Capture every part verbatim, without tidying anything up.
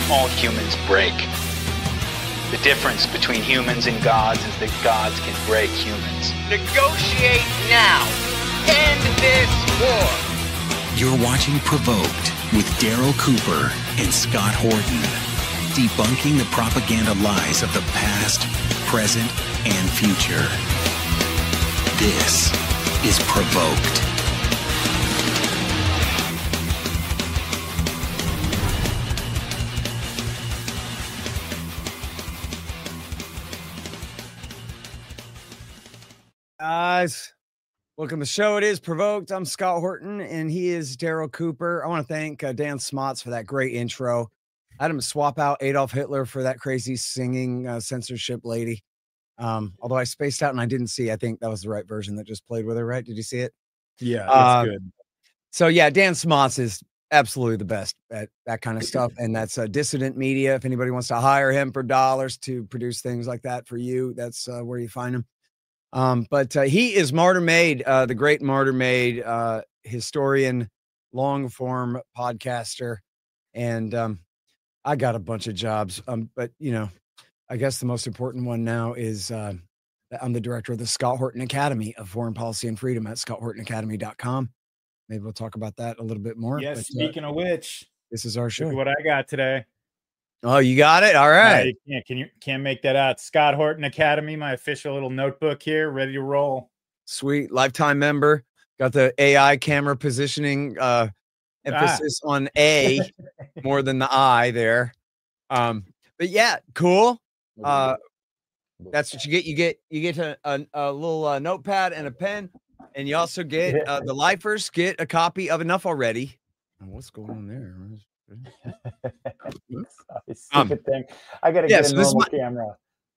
all humans break. The difference between humans and gods is that gods can break humans. Negotiate now. End this war. You're watching Provoked with Daryl Cooper and Scott Horton, debunking the propaganda lies of the past, present, and future. This is Provoked. Guys, welcome to the show. It is Provoked. I'm Scott Horton, and he is Daryl Cooper. I want to thank uh, Dan Smots for that great intro. I had him swap out Adolf Hitler for that crazy singing uh, censorship lady. Um, although I spaced out and I didn't see, I think that was the right version that just played with her, right? Did you see it? Yeah, that's uh, good. So yeah, Dan Smots is absolutely the best at that kind of stuff. And that's uh, Dissident Media. If anybody wants to hire him for dollars to produce things like that for you, that's uh, where you find him. Um, but uh, he is Martyr Made, uh, the great Martyr Made, uh, historian, long form podcaster. And um, I got a bunch of jobs. Um, but, you know, I guess the most important one now is uh, I'm the director of the Scott Horton Academy of Foreign Policy and Freedom at scott horton academy dot com. Maybe we'll talk about that a little bit more. Yes, but, speaking uh, of which, this is our show. look at what I got today. Oh, you got it? All right. Uh, you can't, can you can't make that out. Scott Horton Academy, my official little notebook here, ready to roll. Sweet. Lifetime member. Got the A I camera positioning uh, emphasis ah. on A more than the I there. Um, but yeah, cool. Uh, that's what you get. You get you get a, a, a little uh, notepad and a pen, and you also get uh, the lifers get a copy of Enough Already. What's going on there? um, thing. I gotta yeah, get a so normal my, camera.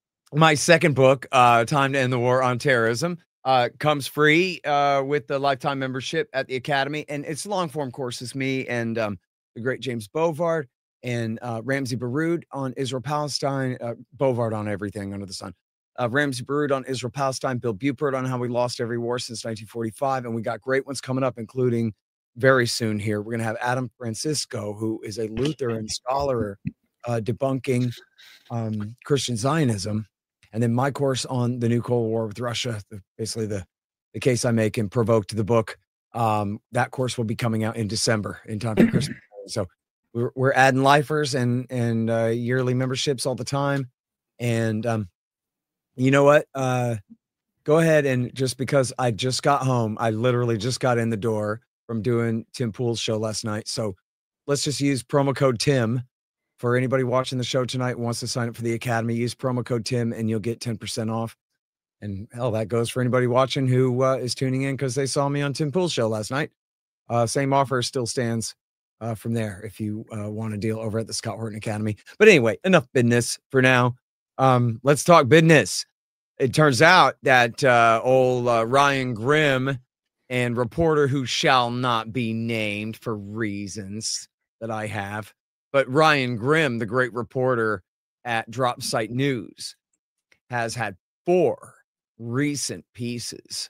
My second book, uh, Time to End the War on Terrorism, uh, comes free uh, with the lifetime membership at the Academy, and it's long form courses. Me and um, the great James Bovard and uh, Ramsey Baroud on Israel Palestine. Uh, Bovard on everything under the sun. Uh, Ramsey Baroud on Israel Palestine. Bill Bupert on how we lost every war since nineteen forty-five, and we got great ones coming up, including. Very soon here, we're going to have Adam Francisco, who is a Lutheran scholar uh, debunking um, Christian Zionism. And then my course on the new Cold War with Russia, the, basically the, the case I make and Provoked the book. Um, that course will be coming out in December in time for Christmas. So we're, we're adding lifers and, and uh, yearly memberships all the time. And um, you know what? Uh, go ahead and just because I just got home, I literally just got in the door from doing Tim Pool's show last night. So let's just use promo code Tim for anybody watching the show tonight who wants to sign up for the Academy. Use promo code Tim and you'll get ten percent off. And hell, that goes for anybody watching who uh, is tuning in because they saw me on Tim Pool's show last night. Uh, same offer still stands uh, from there if you uh, want a deal over at the Scott Horton Academy. But anyway, enough business for now. Um, let's talk business. It turns out that uh, old uh, Ryan Grim and reporter who shall not be named for reasons that I have. But Ryan Grim, the great reporter at Drop Site News, has had four recent pieces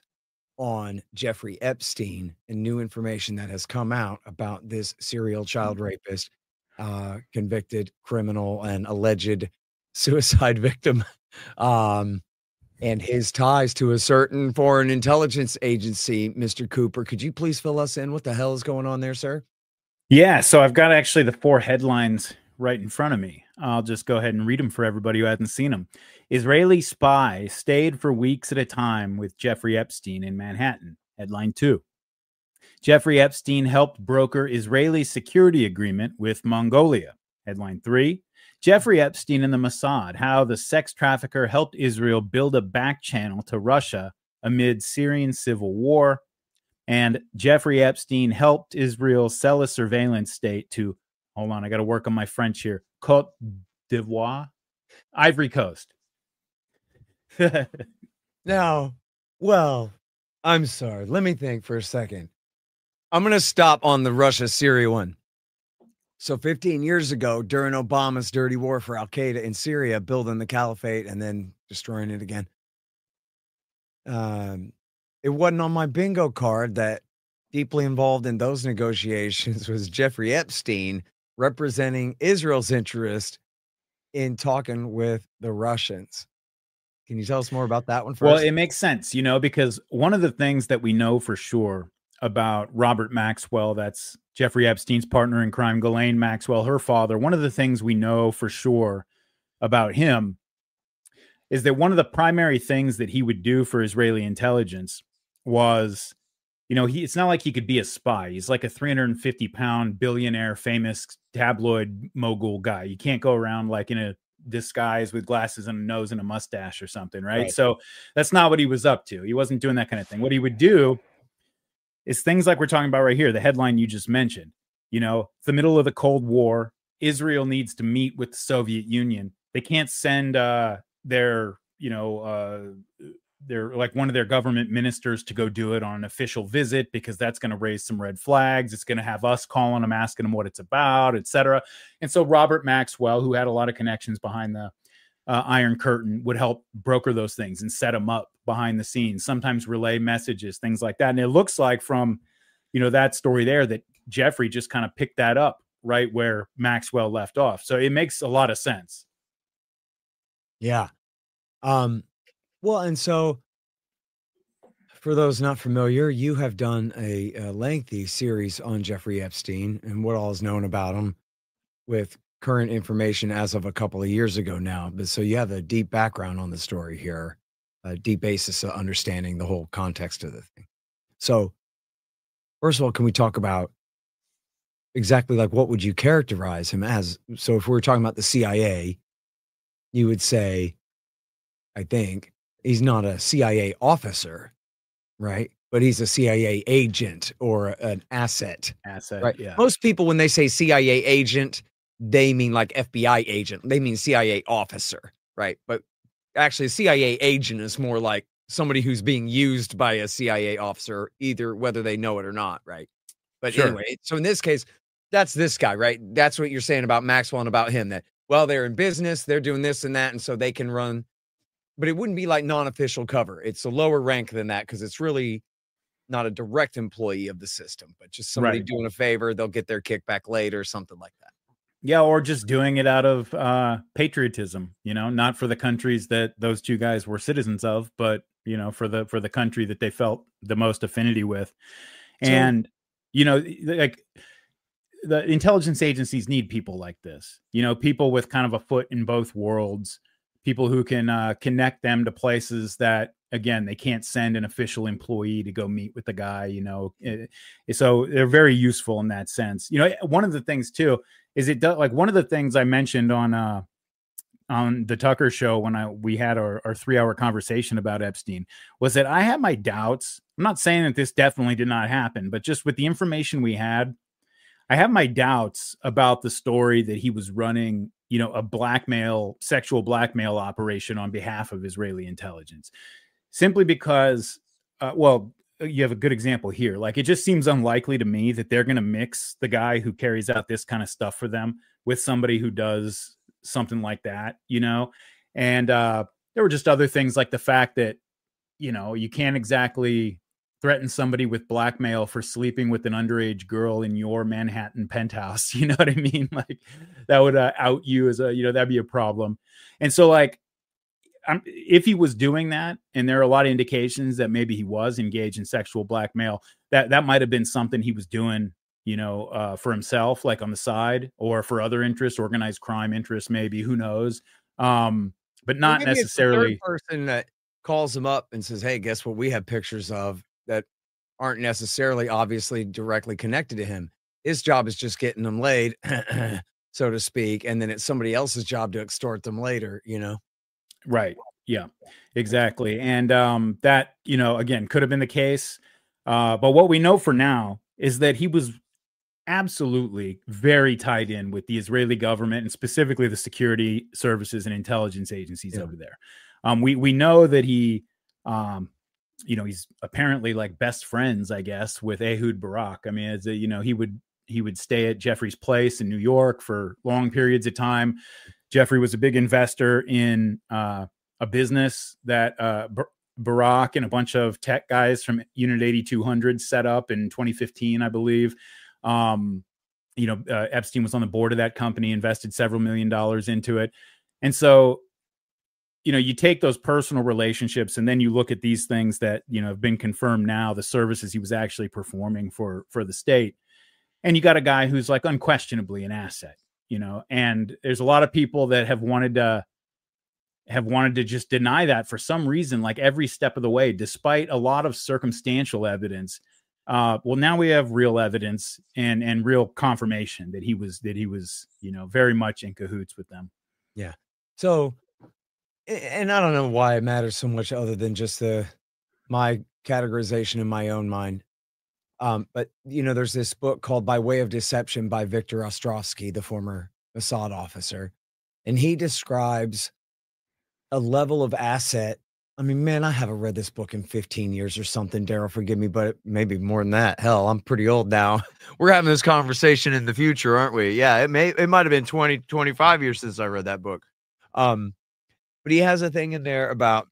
on Jeffrey Epstein and new information that has come out about this serial child rapist, uh, convicted criminal and alleged suicide victim. Um, and his ties to a certain foreign intelligence agency. Mister Cooper, could you please fill us in? What the hell is going on there, sir? Yeah, so I've got actually the four headlines right in front of me. I'll just go ahead and read them for everybody who hasn't seen them. Israeli spy stayed for weeks at a time with Jeffrey Epstein in Manhattan. Headline two. Jeffrey Epstein helped broker Israeli security agreement with Mongolia. Headline three. Jeffrey Epstein and the Mossad, how the sex trafficker helped Israel build a back channel to Russia amid Syrian civil war. And Jeffrey Epstein helped Israel sell a surveillance state to, hold on, I got to work on my French here, Côte d'Ivoire, Ivory Coast. Now, well, I'm sorry. Let me think for a second. I'm going to stop on the Russia-Syria one. So fifteen years ago, during Obama's dirty war for Al-Qaeda in Syria, building the caliphate and then destroying it again, um, it wasn't on my bingo card that deeply involved in those negotiations was Jeffrey Epstein, representing Israel's interest in talking with the Russians. Can you tell us more about that one first? Well, it makes sense, you know, because one of the things that we know for sure about Robert Maxwell, that's Jeffrey Epstein's partner in crime, Ghislaine Maxwell, her father, one of the things we know for sure about him is that one of the primary things that he would do for Israeli intelligence was, you know, he, it's not like he could be a spy. He's like a three hundred fifty pound billionaire, famous tabloid mogul guy. You can't go around like in a disguise with glasses and a nose and a mustache or something, right? right? So that's not what he was up to. He wasn't doing that kind of thing. What he would do is things like we're talking about right here, the headline you just mentioned. You know, it's the middle of the Cold War. Israel needs to meet with the Soviet Union. They can't send uh, their, you know, uh, their like one of their government ministers to go do it on an official visit because that's going to raise some red flags. It's going to have us calling them, asking them what it's about, et cetera. And so Robert Maxwell, who had a lot of connections behind the uh, Iron Curtain, would help broker those things and set them up behind the scenes, sometimes relay messages, things like that. And it looks like from, you know, that story there that Jeffrey just kind of picked that up right where Maxwell left off. So it makes a lot of sense. Yeah. Um, well, and so for those not familiar, you have done a, a lengthy series on Jeffrey Epstein and what all is known about him with current information as of a couple of years ago now. But so you have a deep background on the story here, a deep basis of understanding the whole context of the thing. So first of all, can we talk about exactly like what would you characterize him as? So if we were talking about the C I A, you would say, I think, he's not a C I A officer, right? But he's a C I A agent or an asset. Asset, right? yeah. Most people, when they say C I A agent, they mean like F B I agent. They mean C I A officer, right? But actually, a C I A agent is more like somebody who's being used by a C I A officer, either whether they know it or not, right? But Sure. anyway, so in this case, that's this guy, right? That's what you're saying about Maxwell and about him, that, well, they're in business, they're doing this and that, and so they can run. But it wouldn't be like non-official cover. It's a lower rank than that because it's really not a direct employee of the system, but just somebody Right. doing a favor. They'll get their kickback later, something like that. Yeah, or just doing it out of uh, patriotism, you know, not for the countries that those two guys were citizens of, but, you know, for the for the country that they felt the most affinity with. And, so, you know, like the intelligence agencies need people like this, you know, people with kind of a foot in both worlds, people who can uh, connect them to places that, again, they can't send an official employee to go meet with the guy, you know. It, so they're very useful in that sense. You know, one of the things, too, is it does, like one of the things I mentioned on uh, on the Tucker show when I we had our, our three hour conversation about Epstein was that I had my doubts. I'm not saying that this definitely did not happen, but just with the information we had, I have my doubts about the story that he was running, you know, a blackmail, sexual blackmail operation on behalf of Israeli intelligence, simply because, uh, well, you have a good example here. Like, it just seems unlikely to me that they're going to mix the guy who carries out this kind of stuff for them with somebody who does something like that, you know? And uh, there were just other things like the fact that, you know, you can't exactly threaten somebody with blackmail for sleeping with an underage girl in your Manhattan penthouse. You know what I mean? Like, that would uh, out you as a, you know, that'd be a problem. And so, like, I'm, if he was doing that, and there are a lot of indications that maybe he was engaged in sexual blackmail, that that might have been something he was doing, you know, uh, for himself, like on the side, or for other interests, organized crime interests, maybe, who knows? Um, but not well, necessarily. It's the third person that calls him up and says, "Hey, guess what? We have pictures of that aren't necessarily obviously directly connected to him. His job is just getting them laid, so to speak, and then it's somebody else's job to extort them later, you know." Right. Yeah, exactly. And um, that, you know, again, could have been the case. Uh, but what we know for now is that he was absolutely very tied in with the Israeli government, and specifically the security services and intelligence agencies yeah. over there. Um, we, we know that he, um, you know, he's apparently like best friends, I guess, with Ehud Barak. I mean, it's a, you know, he would, he would stay at Jeffrey's place in New York for long periods of time. Jeffrey was a big investor in uh, a business that uh, Bar- Barak and a bunch of tech guys from Unit eighty-two hundred set up in twenty fifteen, I believe. Um, you know, uh, Epstein was on the board of that company, invested several million dollars into it. And so, you know, you take those personal relationships and then you look at these things that, you know, have been confirmed now, the services he was actually performing for, for the state. And you got a guy who's like unquestionably an asset, you know, and there's a lot of people that have wanted to have wanted to just deny that for some reason, like every step of the way, despite a lot of circumstantial evidence. Uh, well, now we have real evidence and, and real confirmation that he was, that he was, you know, very much in cahoots with them. Yeah. So, and I don't know why it matters so much other than just the, my categorization in my own mind. Um, but you know, there's this book called By Way of Deception by Viktor Ostrovsky, the former Mossad officer. And he describes a level of asset. I mean, man, I haven't read this book in fifteen years or something. Daryl, forgive me, but maybe more than that. Hell, I'm pretty old now. We're having this conversation in the future, aren't we? Yeah, it may, it might've been twenty, twenty-five years since I read that book. Um, but he has a thing in there about,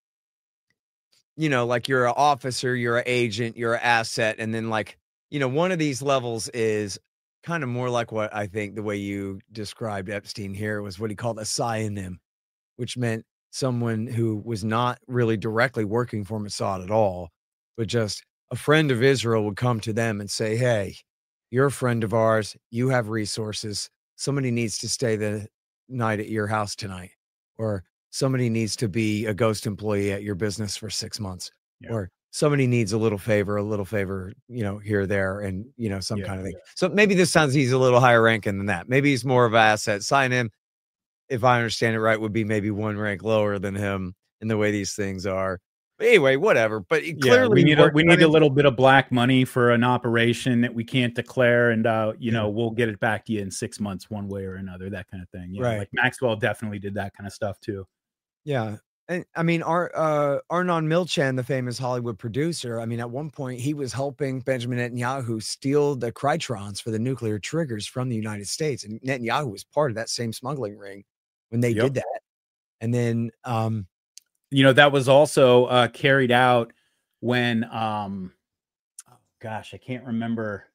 you know, like you're an officer, you're an agent, you're an asset. And then like, you know, one of these levels is kind of more like what I think the way you described Epstein here was what he called a synonym, which meant someone who was not really directly working for Mossad at all, but just a friend of Israel would come to them and say, hey, you're a friend of ours. You have resources. Somebody needs to stay the night at your house tonight, or somebody needs to be a ghost employee at your business for six months, yeah. or somebody needs a little favor, a little favor, you know, here, there, and, you know, some yeah, kind of thing. Yeah. So maybe this sounds he's a little higher ranking than that. Maybe he's more of an asset. Sign him, if I understand it right, would be maybe one rank lower than him in the way these things are. But anyway, whatever. But yeah, clearly we need a, we need a little bit of black money for an operation that we can't declare, and uh, you yeah. know, we'll get it back to you in six months, one way or another. That kind of thing. Yeah, right. Like Maxwell definitely did that kind of stuff too. Yeah. And I mean, Ar, uh, Arnon Milchan, the famous Hollywood producer, I mean, at one point he was helping Benjamin Netanyahu steal the Krytrons for the nuclear triggers from the United States. And Netanyahu was part of that same smuggling ring when they yep. did that. And then, um, you know, that was also uh, carried out when, um, oh gosh, I can't remember.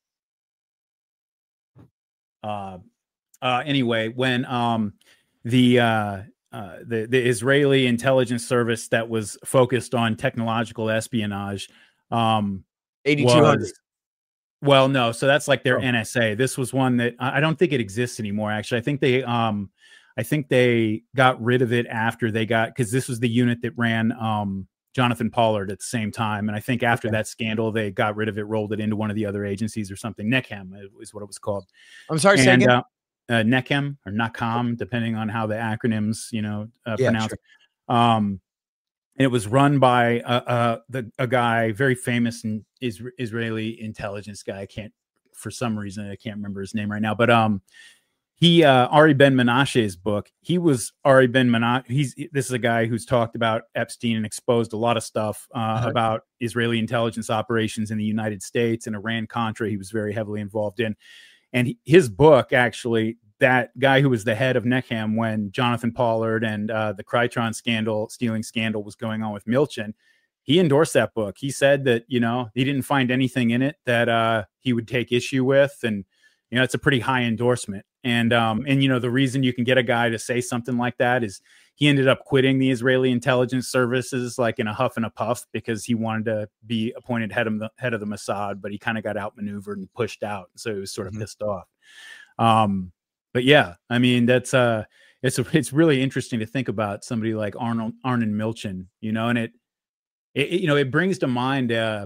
Uh, uh, anyway, when um, the, uh, Uh, the, the Israeli intelligence service that was focused on technological espionage. Um, eighty-two hundred. Well, no. So that's like their oh. N S A. This was one that I don't think it exists anymore. Actually, I think they, um, I think they got rid of it after they got, cause this was the unit that ran, um, Jonathan Pollard at the same time. And I think after okay. that scandal, they got rid of it, rolled it into one of the other agencies or something. NECAM is what it was called. I'm sorry, and, say uh, Uh, NECAM or NACAM, depending on how the acronyms, you know, uh, yeah, pronounce. Sure. Um, and it was run by uh, uh, the, a guy, very famous and is, Israeli intelligence guy. I can't, for some reason, I can't remember his name right now. But um, he, uh, Ari Ben Menashe's book, he was Ari Ben Menashe. He's this is a guy who's talked about Epstein and exposed a lot of stuff uh, uh-huh. about Israeli intelligence operations in the United States and Iran-Contra. He was very heavily involved in. And his book, actually, that guy who was the head of NECAM when Jonathan Pollard and uh, the Krytron scandal, stealing scandal was going on with Milchan, he endorsed that book. He said that, you know, he didn't find anything in it that uh, he would take issue with. And, you know, it's a pretty high endorsement. And, um, and, you know, the reason you can get a guy to say something like that is he ended up quitting the Israeli intelligence services like in a huff and a puff because he wanted to be appointed head of the head of the Mossad, but he kind of got outmaneuvered and pushed out. So he was sort of mm-hmm. pissed off. Um, but yeah, I mean, that's uh, it's, a, it's really interesting to think about somebody like Arnold, Arnon Milchan, you know, and it, it, you know, it brings to mind uh,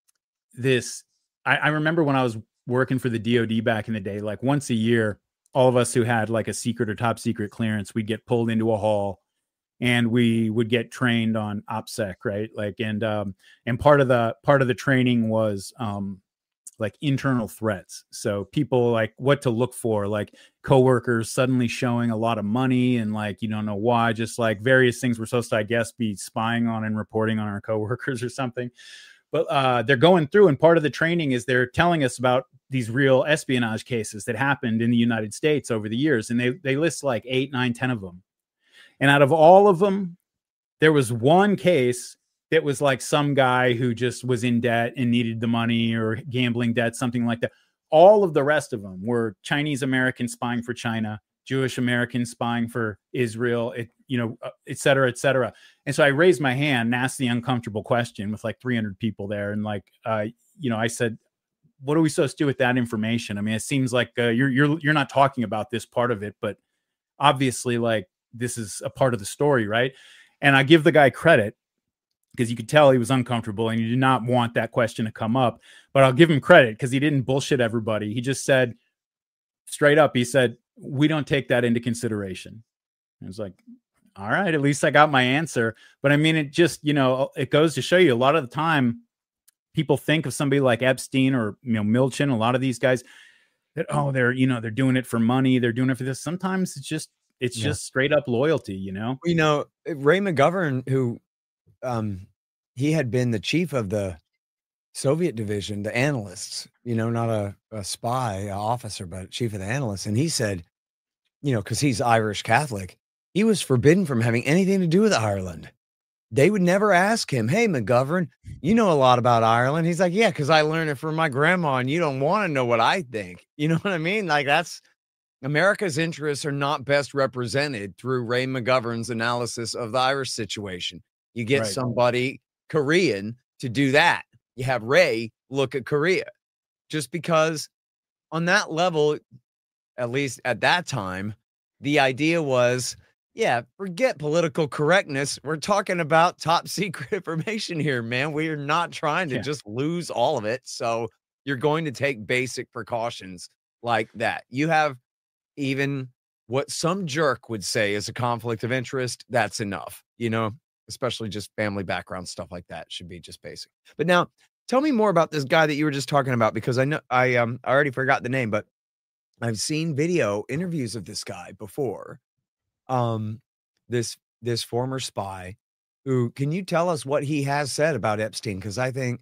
this, I, I remember when I was working for the D O D back in the day, like once a year, all of us who had like a secret or top secret clearance, we'd get pulled into a hall and we would get trained on OPSEC, right? Like, and, um, and part of the, part of the training was, um, like internal threats. So people like what to look for, like coworkers suddenly showing a lot of money and like, you don't know why, just like various things we're supposed to, I guess, be spying on and reporting on our coworkers or something. But uh, they're going through, and part of the training is they're telling us about these real espionage cases that happened in the United States over the years. And they, they list like eight, nine, ten of them. And out of all of them, there was one case that was like some guy who just was in debt and needed the money or gambling debt, something like that. all of the rest of them were Chinese Americans spying for China, Jewish Americans spying for Israel, it, you know, et cetera, et cetera. And so I raised my hand and asked the uncomfortable question with like three hundred people there. And like, uh, you know, I said, what are we supposed to do with that information? I mean, it seems like uh, you're, you're, you're not talking about this part of it, but obviously like this is a part of the story. Right. And I give the guy credit because you could tell he was uncomfortable and he did not want that question to come up, but I'll give him credit because he didn't bullshit everybody. He just said straight up, he said, we don't take that into consideration. I was like, all right, at least I got my answer. But I mean, it just, you know, it goes to show you a lot of the time people think of somebody like Epstein or, you know, Milchin, a lot of these guys that, oh, they're, you know, they're doing it for money. They're doing it for this. Sometimes it's just, it's yeah. just straight up loyalty, you know? You know, Ray McGovern, who, um, he had been the chief of the Soviet division, the analysts, you know, not a, a spy a officer, but chief of the analysts. And he said, you know, because he's Irish Catholic, he was forbidden from having anything to do with Ireland. They would never ask him, hey, McGovern, you know a lot about Ireland. He's like, yeah, because I learned it from my grandma and you don't want to know what I think. You know what I mean? Like that's America's interests are not best represented through Ray McGovern's analysis of the Irish situation. You get right. somebody Korean to do that. You have Ray look at Korea just because on that level, at least at that time, the idea was, yeah, forget political correctness. We're talking about top secret information here, man. We are not trying to yeah. just lose all of it. So you're going to take basic precautions like that. You have even what some jerk would say is a conflict of interest. That's enough, you know, especially just family background stuff like that should be just basic. But now tell me more about this guy that you were just talking about, because I know I um I already forgot the name, but I've seen video interviews of this guy before. Um, this this former spy who, can you tell us what he has said about Epstein? Because I think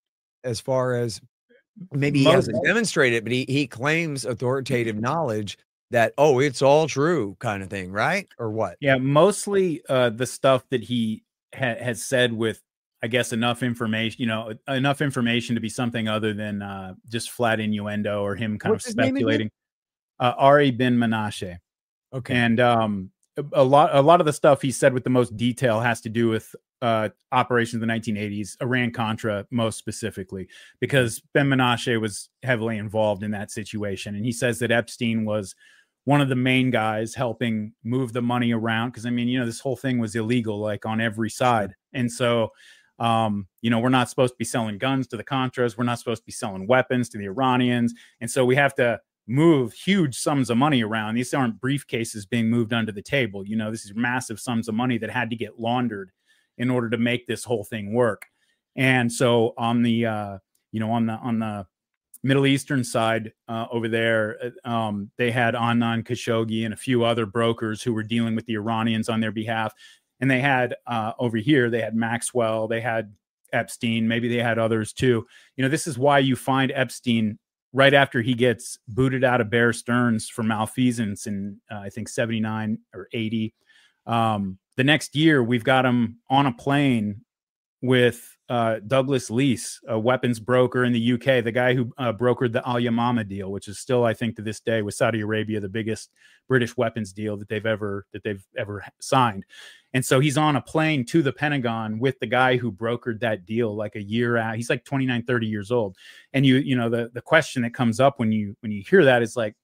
as far as maybe he Most, hasn't demonstrated, but he he claims authoritative knowledge that, oh, it's all true kind of thing, right? Or what? Yeah, mostly uh, the stuff that he ha- has said with, I guess, enough information, you know, enough information to be something other than uh, just flat innuendo or him kind What's of speculating. Uh, Ari bin Menashe. Okay. And um, a lot, a lot of the stuff he said with the most detail has to do with uh, operations in the nineteen eighties, Iran-Contra most specifically, because Ben Menashe was heavily involved in that situation. And he says that Epstein was one of the main guys helping move the money around. Because, I mean, you know, this whole thing was illegal, like on every side. And so, um, you know, we're not supposed to be selling guns to the Contras. We're not supposed to be selling weapons to the Iranians. And so we have to move huge sums of money around. These aren't briefcases being moved under the table. You know, this is massive sums of money that had to get laundered in order to make this whole thing work. And so on the, uh, you know, on the, on the Middle Eastern side uh, over there, um, they had Anand Khashoggi and a few other brokers who were dealing with the Iranians on their behalf. And they had uh, over here, they had Maxwell, they had Epstein, maybe they had others too. You know, this is why you find Epstein right after he gets booted out of Bear Stearns for malfeasance in, uh, I think, seventy-nine or eighty. Um, the next year, we've got him on a plane with uh, Douglas Leese, a weapons broker in the U K, the guy who uh, brokered the Al Yamama deal, which is still, I think, to this day with Saudi Arabia, the biggest British weapons deal that they've ever that they've ever signed. And so he's on a plane to the Pentagon with the guy who brokered that deal like a year out. He's like twenty-nine, thirty years old. And you, you know, the, the question that comes up when you, when you hear that is like,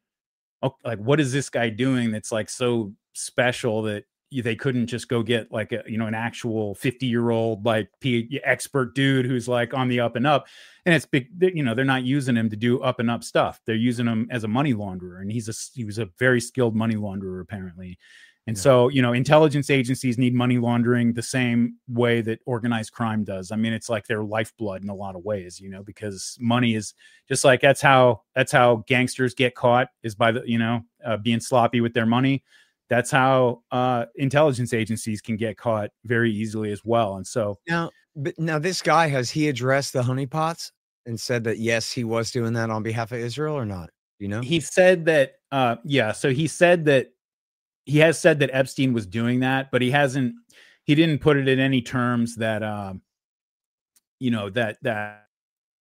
oh, like, what is this guy doing that's like so special that you, they couldn't just go get like a, you know, an actual fifty year old, like P expert dude who's like on the up and up. And it's big, you know, they're not using him to do up and up stuff. They're using him as a money launderer. And he's a, he was a very skilled money launderer apparently. And yeah. so, you know, intelligence agencies need money laundering the same way that organized crime does. I mean, it's like their lifeblood in a lot of ways, you know, because money is just like, that's how, that's how gangsters get caught, is by the, you know, uh, being sloppy with their money. That's how uh, intelligence agencies can get caught very easily as well. And so now, but now this guy, has he addressed the honeypots and said that, yes, he was doing that on behalf of Israel or not? You know, he said that, uh, yeah. So he said that, he has said that Epstein was doing that, but he hasn't, he didn't put it in any terms that, um, you know, that, that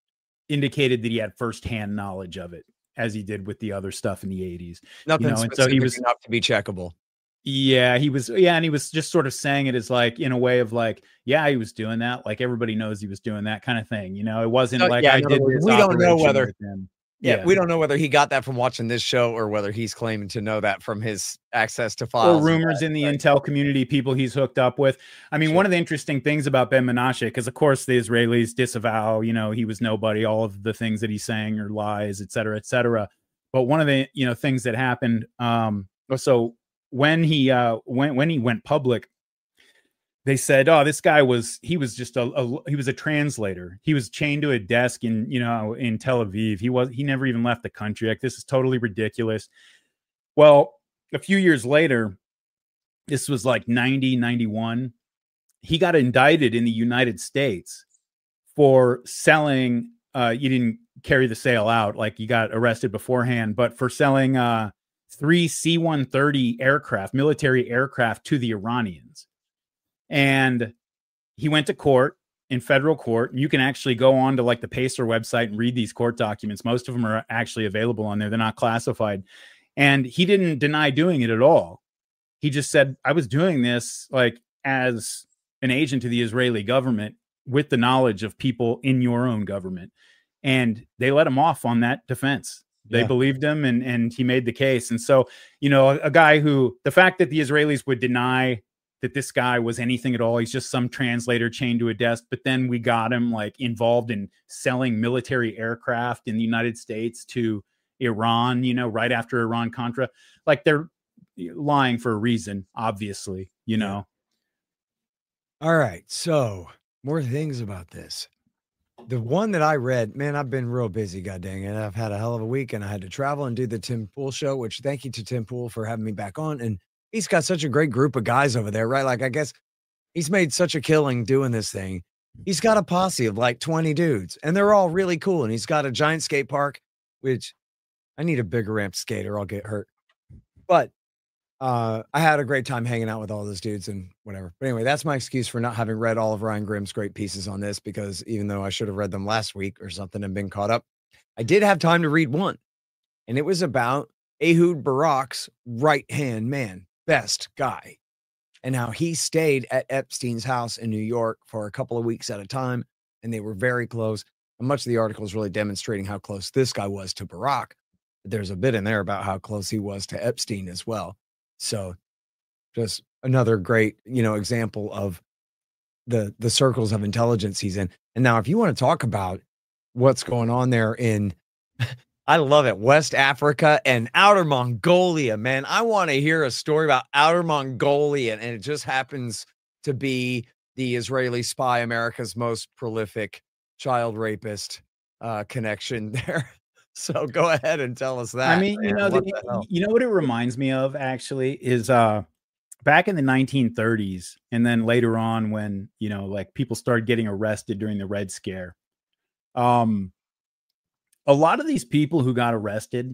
indicated that he had firsthand knowledge of it, as he did with the other stuff in the eighties. Nothing you know, and specific so he was enough to be checkable. Yeah, he was. Yeah, and he was just sort of saying it as like in a way of like, yeah, he was doing that. Like everybody knows he was doing that kind of thing. You know, it wasn't So, like yeah, I in other did. words, This we don't know operation whether- with him. Yeah, Yeah. we don't know whether he got that from watching this show or whether he's claiming to know that from his access to Or files. rumors in the Right. intel community, people he's hooked up with. I mean, Sure. one of the interesting things about Ben Menashe, because of course the Israelis disavow, you know, he was nobody, all of the things that he's saying are lies, et cetera, et cetera. But one of the, you know, things that happened, um, so when he uh when when he went public, they said, oh, this guy was, he was just a, a he was a translator. He was chained to a desk in, you know, in Tel Aviv. He was, he never even left the country. Like, this is totally ridiculous. Well, a few years later, this was like ninety, ninety-one, he got indicted in the United States for selling, uh, you didn't carry the sale out, like you got arrested beforehand, but for selling uh, three C one thirty aircraft, military aircraft to the Iranians. And he went to court, in federal court. You can actually go on to like the Pacer website and read these court documents. Most of them are actually available on there. They're not classified. And he didn't deny doing it at all. He just said, I was doing this like as an agent to the Israeli government with the knowledge of people in your own government. And they let him off on that defense. They Yeah. believed him, and, and he made the case. And so, you know, a, a guy who, the fact that the Israelis would deny that this guy was anything at all, he's just some translator chained to a desk, but then we got him like involved in selling military aircraft in the United States to Iran, you know, right after Iran Contra, like they're lying for a reason, obviously, you know. All right. So more things about this. The one that I read, man, I've been real busy, god dang it. I've had a hell of a week and I had to travel and do the Tim Pool show, which thank you to Tim Pool for having me back on. And he's got such a great group of guys over there, right? Like, I guess he's made such a killing doing this thing. He's got a posse of like twenty dudes and they're all really cool. And he's got a giant skate park, which I need a bigger ramp skate or I'll get hurt. But uh, I had a great time hanging out with all those dudes and whatever. But anyway, that's my excuse for not having read all of Ryan Grimm's great pieces on this, because even though I should have read them last week or something and been caught up, I did have time to read one. And it was about Ehud Barak's right-hand man, best guy, and how he stayed at Epstein's house in New York for a couple of weeks at a time. And they were very close. And much of the article is really demonstrating how close this guy was to Barak. There's a bit in there about how close he was to Epstein as well. So just another great, you know, example of the the circles of intelligence he's in. And now if you want to talk about what's going on there in, I love it, West Africa and Outer Mongolia, man. I want to hear a story about Outer Mongolia. And it just happens to be the Israeli spy, America's most prolific child rapist uh, connection there. So go ahead and tell us that. I mean, you man. know, What the, the hell? you know what it reminds me of actually is uh back in the nineteen thirties, and then later on when, you know, like people started getting arrested during the Red Scare. Um, a lot of these people who got arrested,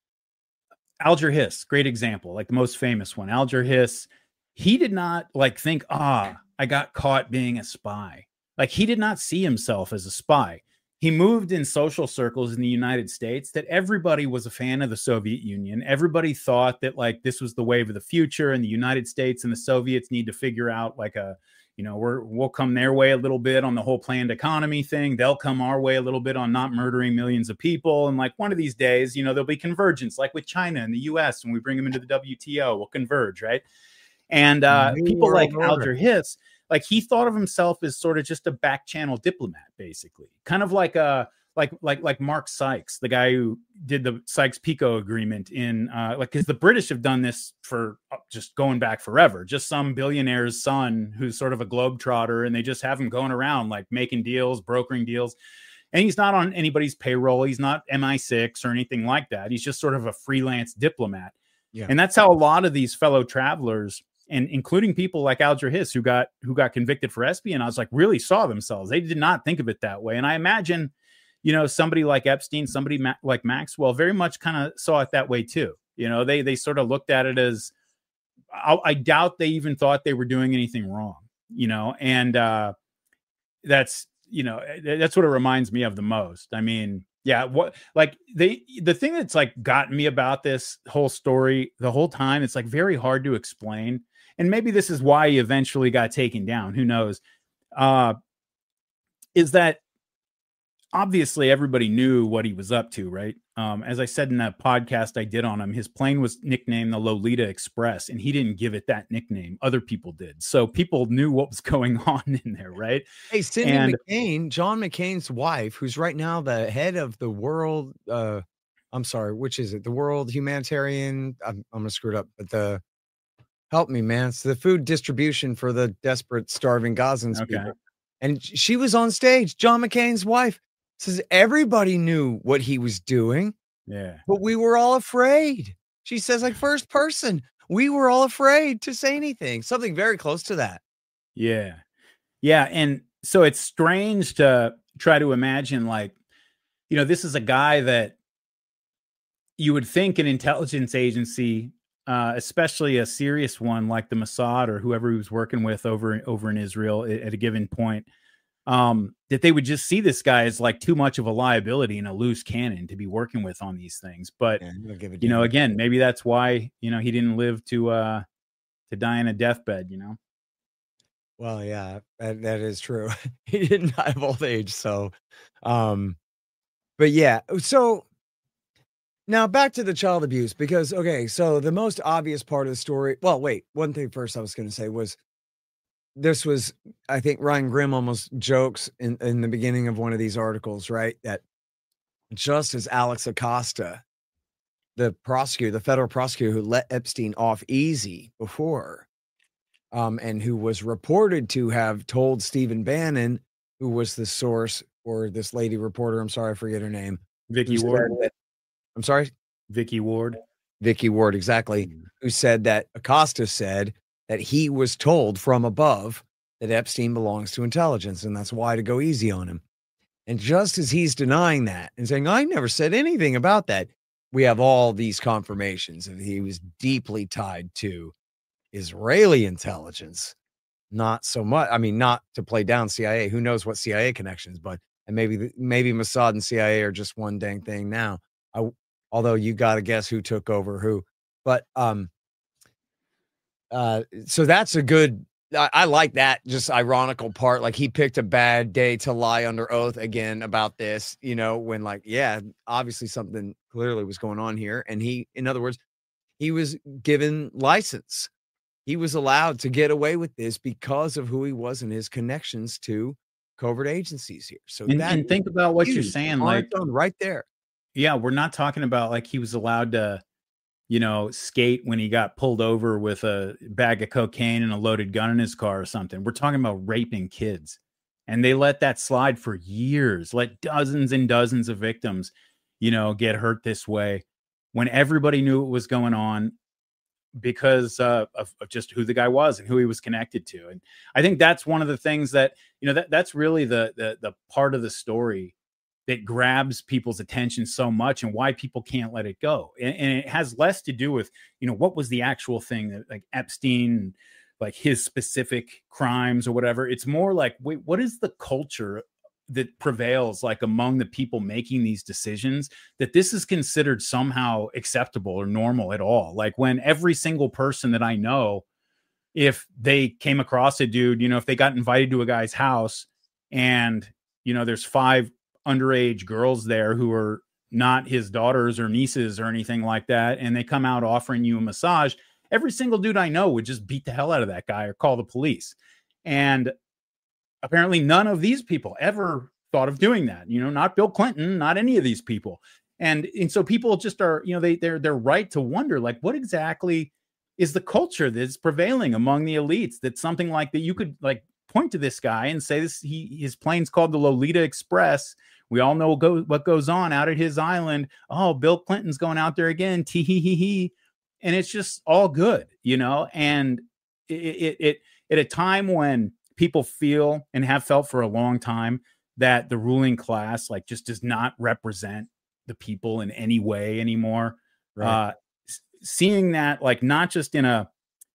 Alger Hiss, great example, like the most famous one, Alger Hiss, he did not like think, ah, I got caught being a spy. Like he did not see himself as a spy. He moved in social circles in the United States that everybody was a fan of the Soviet Union. Everybody thought that like this was the wave of the future, and the United States and the Soviets need to figure out like a, you know, we're, we'll come their way a little bit on the whole planned economy thing. They'll come our way a little bit on not murdering millions of people. And like one of these days, you know, there'll be convergence, like with China and the U S when we bring them into the W T O, we'll converge, right? And uh, New people like world order. Alger Hiss, like he thought of himself as sort of just a back channel diplomat, basically, kind of like a like like like Mark Sykes, the guy who did the Sykes-Picot agreement in uh, like because the British have done this for uh, just going back forever. Just some billionaire's son who's sort of a globetrotter, and they just have him going around like making deals, brokering deals. And he's not on anybody's payroll. He's not M I six or anything like that. He's just sort of a freelance diplomat. Yeah. And that's how a lot of these fellow travelers, and including people like Alger Hiss, who got who got convicted for espionage, like really saw themselves. They did not think of it that way. And I imagine, you know, somebody like Epstein, somebody ma- like Maxwell, very much kind of saw it that way too. You know, they they sort of looked at it as, I, I doubt they even thought they were doing anything wrong. You know, and uh, that's you know, that's what it reminds me of the most. I mean, yeah, what like they the thing that's like gotten me about this whole story the whole time, it's like very hard to explain. And maybe this is why he eventually got taken down. Who knows? Uh, is that obviously everybody knew what he was up to, right? Um, as I said in that podcast I did on him, his plane was nicknamed the Lolita Express, and he didn't give it that nickname. Other people did. So people knew what was going on in there, right? Hey, Cindy and, McCain, John McCain's wife, who's right now the head of the world, uh, I'm sorry, which is it? The World Humanitarian, I'm, I'm going to screw it up, but the, help me, man. It's the food distribution for the desperate, starving Gazans okay. people. And she was on stage, John McCain's wife. Says everybody knew what he was doing. Yeah. But we were all afraid. She says, like, first person, we were all afraid to say anything. Something very close to that. Yeah. Yeah. And so it's strange to try to imagine, like, you know, this is a guy that you would think an intelligence agency, uh, especially a serious one like the Mossad or whoever he was working with over, over in Israel at, at a given point, um, that they would just see this guy as like too much of a liability and a loose cannon to be working with on these things. But, Yeah, you know, again, maybe that's why, you know, he didn't live to, uh, to die in a deathbed, you know? Well, yeah, that, that is true. He didn't die of old age. So, um, but yeah, so now back to the child abuse, because, okay, so the most obvious part of the story, well, wait, one thing first I was going to say was, this was, I think Ryan Grimm almost jokes in, in the beginning of one of these articles, right? That just as Alex Acosta, the prosecutor, the federal prosecutor who let Epstein off easy before, um, and who was reported to have told Stephen Bannon, who was the source, or this lady reporter, I'm sorry, I forget her name. Vicky Ward. That, I'm sorry? Vicky Ward. Vicky Ward, exactly. Mm-hmm. Who said that Acosta said that he was told from above that Epstein belongs to intelligence, and that's why to go easy on him. And just as he's denying that and saying, I never said anything about that, we have all these confirmations that he was deeply tied to Israeli intelligence. Not so much, I mean, not to play down C I A. Who knows what C I A connections, but and maybe maybe Mossad and C I A are just one dang thing now. I, although you got to guess who took over who. But um, Uh, so that's a good, I, I like that just ironical part. Like he picked a bad day to lie under oath again about this, you know, when like, yeah, obviously something clearly was going on here. And he, in other words, he was given license. He was allowed to get away with this because of who he was and his connections to covert agencies here. So and, that and think about what you're saying, like right there. Yeah, we're not talking about like he was allowed to, you know, skate when he got pulled over with a bag of cocaine and a loaded gun in his car or something. We're talking about raping kids. And they let that slide for years, let dozens and dozens of victims, you know, get hurt this way when everybody knew what was going on because uh, of, of just who the guy was and who he was connected to. And I think that's one of the things that, you know, that that's really the the, the part of the story that grabs people's attention so much and why people can't let it go. And, and it has less to do with, you know, what was the actual thing that like Epstein, like his specific crimes or whatever. It's more like, wait, what is the culture that prevails like among the people making these decisions that this is considered somehow acceptable or normal at all? Like when every single person that I know, if they came across a dude, you know, if they got invited to a guy's house and, you know, there's five underage girls there who are not his daughters or nieces or anything like that, and they come out offering you a massage, every single dude I know would just beat the hell out of that guy or call the police. And apparently none of these people ever thought of doing that, you know, not Bill Clinton, not any of these people. And, and so people just are, you know, they, they're, they're right to wonder, like, what exactly is the culture that's prevailing among the elites? That's something like that you could like point to this guy and say this, he, his plane's called the Lolita Express. We all know go, what goes on out at his island. Oh, Bill Clinton's going out there again. Tee hee hee hee. And it's just all good, you know? And it, it, it, at a time when people feel and have felt for a long time that the ruling class, like, just does not represent the people in any way anymore. Right. Uh, seeing that, like, not just in a,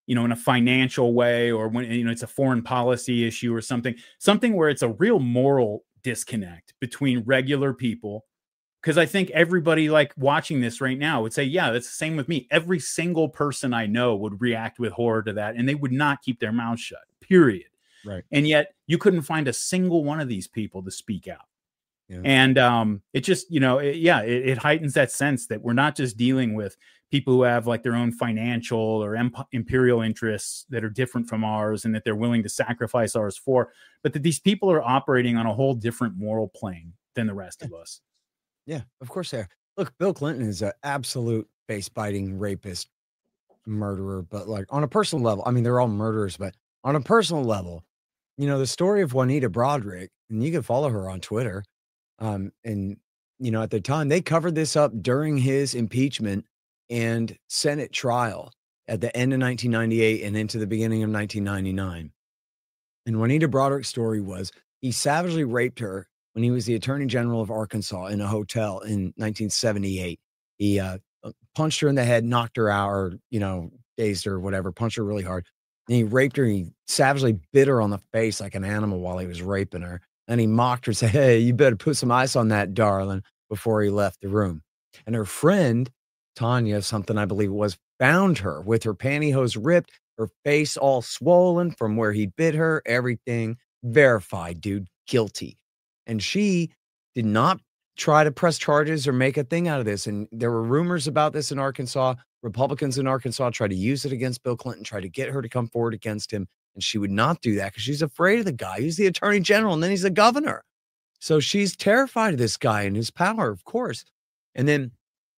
you know, in a financial way, or when, you know, it's a foreign policy issue or something, something where it's a real moral disconnect between regular people. Because I think everybody like watching this right now would say, yeah, that's the same with me. Every single person I know would react with horror to that, and they would not keep their mouth shut, period. Right. And yet you couldn't find a single one of these people to speak out. Yeah. And um, it just, you know, it, yeah, it, it heightens that sense that we're not just dealing with people who have like their own financial or emp- imperial interests that are different from ours and that they're willing to sacrifice ours for, but that these people are operating on a whole different moral plane than the rest of us. Yeah, of course they are. Look, Bill Clinton is an absolute face-biting rapist, murderer, but like on a personal level, I mean, they're all murderers, but on a personal level, you know, the story of Juanita Broaddrick, and you can follow her on Twitter. Um, and, you know, at the time, they covered this up during his impeachment and Senate trial at the end of nineteen ninety-eight and into the beginning of nineteen ninety-nine. And Juanita Broaddrick's story was he savagely raped her when he was the Attorney General of Arkansas in a hotel in nineteen seventy-eight. He uh, punched her in the head, knocked her out, or, you know, dazed her or whatever, punched her really hard. And he raped her. And he savagely bit her on the face like an animal while he was raping her. And he mocked her and said, hey, you better put some ice on that, darling, before he left the room. And her friend, Tanya, something I believe it was, found her with her pantyhose ripped, her face all swollen from where he bit her, everything verified, dude, guilty. And she did not try to press charges or make a thing out of this. And there were rumors about this in Arkansas. Republicans in Arkansas tried to use it against Bill Clinton, tried to get her to come forward against him. And she would not do that because she's afraid of the guy. He's the attorney general and then he's the governor. So she's terrified of this guy and his power, of course. And then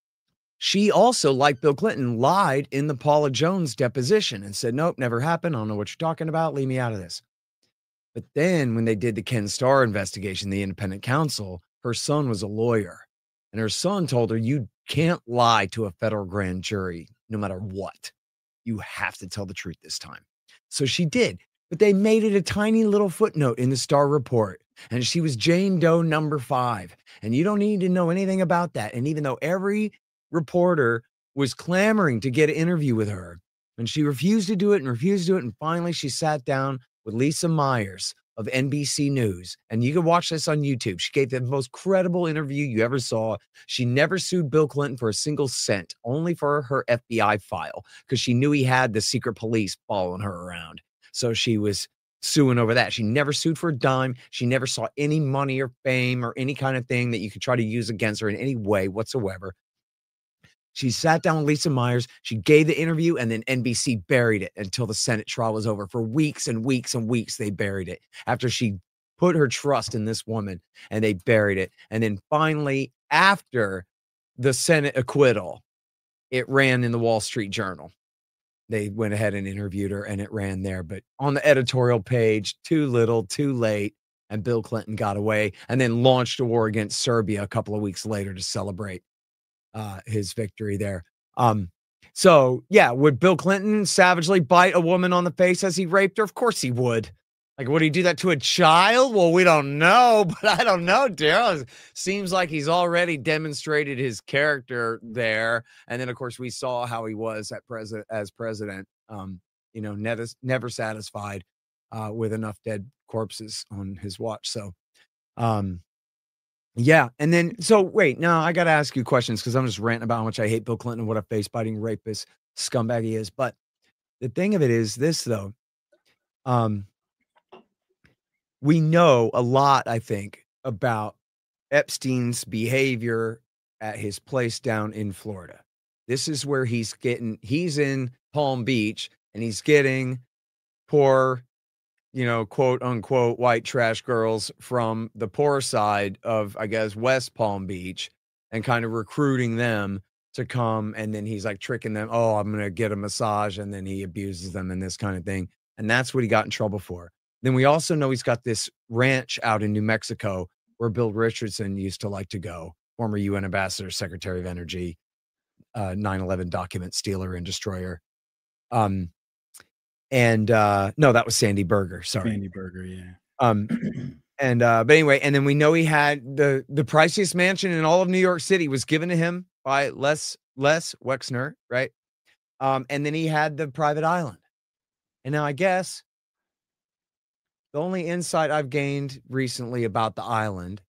she also, like Bill Clinton, lied in the Paula Jones deposition and said, nope, never happened. I don't know what you're talking about. Leave me out of this. But then when they did the Ken Starr investigation, the independent counsel, her son was a lawyer. And her son told her, you can't lie to a federal grand jury no matter what. You have to tell the truth this time. So she did. But they made it a tiny little footnote in the Starr report. And she was Jane Doe number five. And you don't need to know anything about that. And even though every reporter was clamoring to get an interview with her, and she refused to do it and refused to do it. And finally, she sat down with Lisa Myers of N B C News. And you can watch this on YouTube. She gave the most credible interview you ever saw. She never sued Bill Clinton for a single cent, only for her F B I file, because she knew he had the secret police following her around. So she was suing over that. She never sued for a dime. She never saw any money or fame or any kind of thing that you could try to use against her in any way whatsoever. She sat down with Lisa Myers. She gave the interview, and then N B C buried it until the Senate trial was over. For weeks and weeks and weeks, they buried it after she put her trust in this woman, and they buried it. And then finally, after the Senate acquittal, it ran in the Wall Street Journal. They went ahead and interviewed her, and it ran there. But on the editorial page, too little, too late, and Bill Clinton got away and then launched a war against Serbia a couple of weeks later to celebrate Uh, his victory there. Um, so yeah, would Bill Clinton savagely bite a woman on the face as he raped her? Of course he would. Like, would he do that to a child? Well, we don't know, but I don't know, Daryl. Seems like he's already demonstrated his character there. And then, of course, we saw how he was at president as president. Um, you know, never never satisfied uh, with enough dead corpses on his watch. So, um, yeah. And then, so wait, now I got to ask you questions because I'm just ranting about how much I hate Bill Clinton and what a face biting rapist scumbag he is. But the thing of it is this, though. Um, we know a lot, I think, about Epstein's behavior at his place down in Florida. This is where he's getting, he's in Palm Beach and he's getting poor, you know, quote unquote, white trash girls from the poor side of, I guess, West Palm Beach and kind of recruiting them to come. And then he's like tricking them. Oh, I'm going to get a massage. And then he abuses them and this kind of thing. And that's what he got in trouble for. Then we also know he's got this ranch out in New Mexico where Bill Richardson used to like to go, former U N ambassador, Secretary of Energy, uh, nine eleven document stealer and destroyer. Um, and uh, no, that was Sandy Berger. Sorry. Sandy Berger, yeah. Um, and uh, but anyway, and then we know he had the the priciest mansion in all of New York City was given to him by Les Les Wexner, right? Um, and then he had the private island. And now I guess the only insight I've gained recently about the island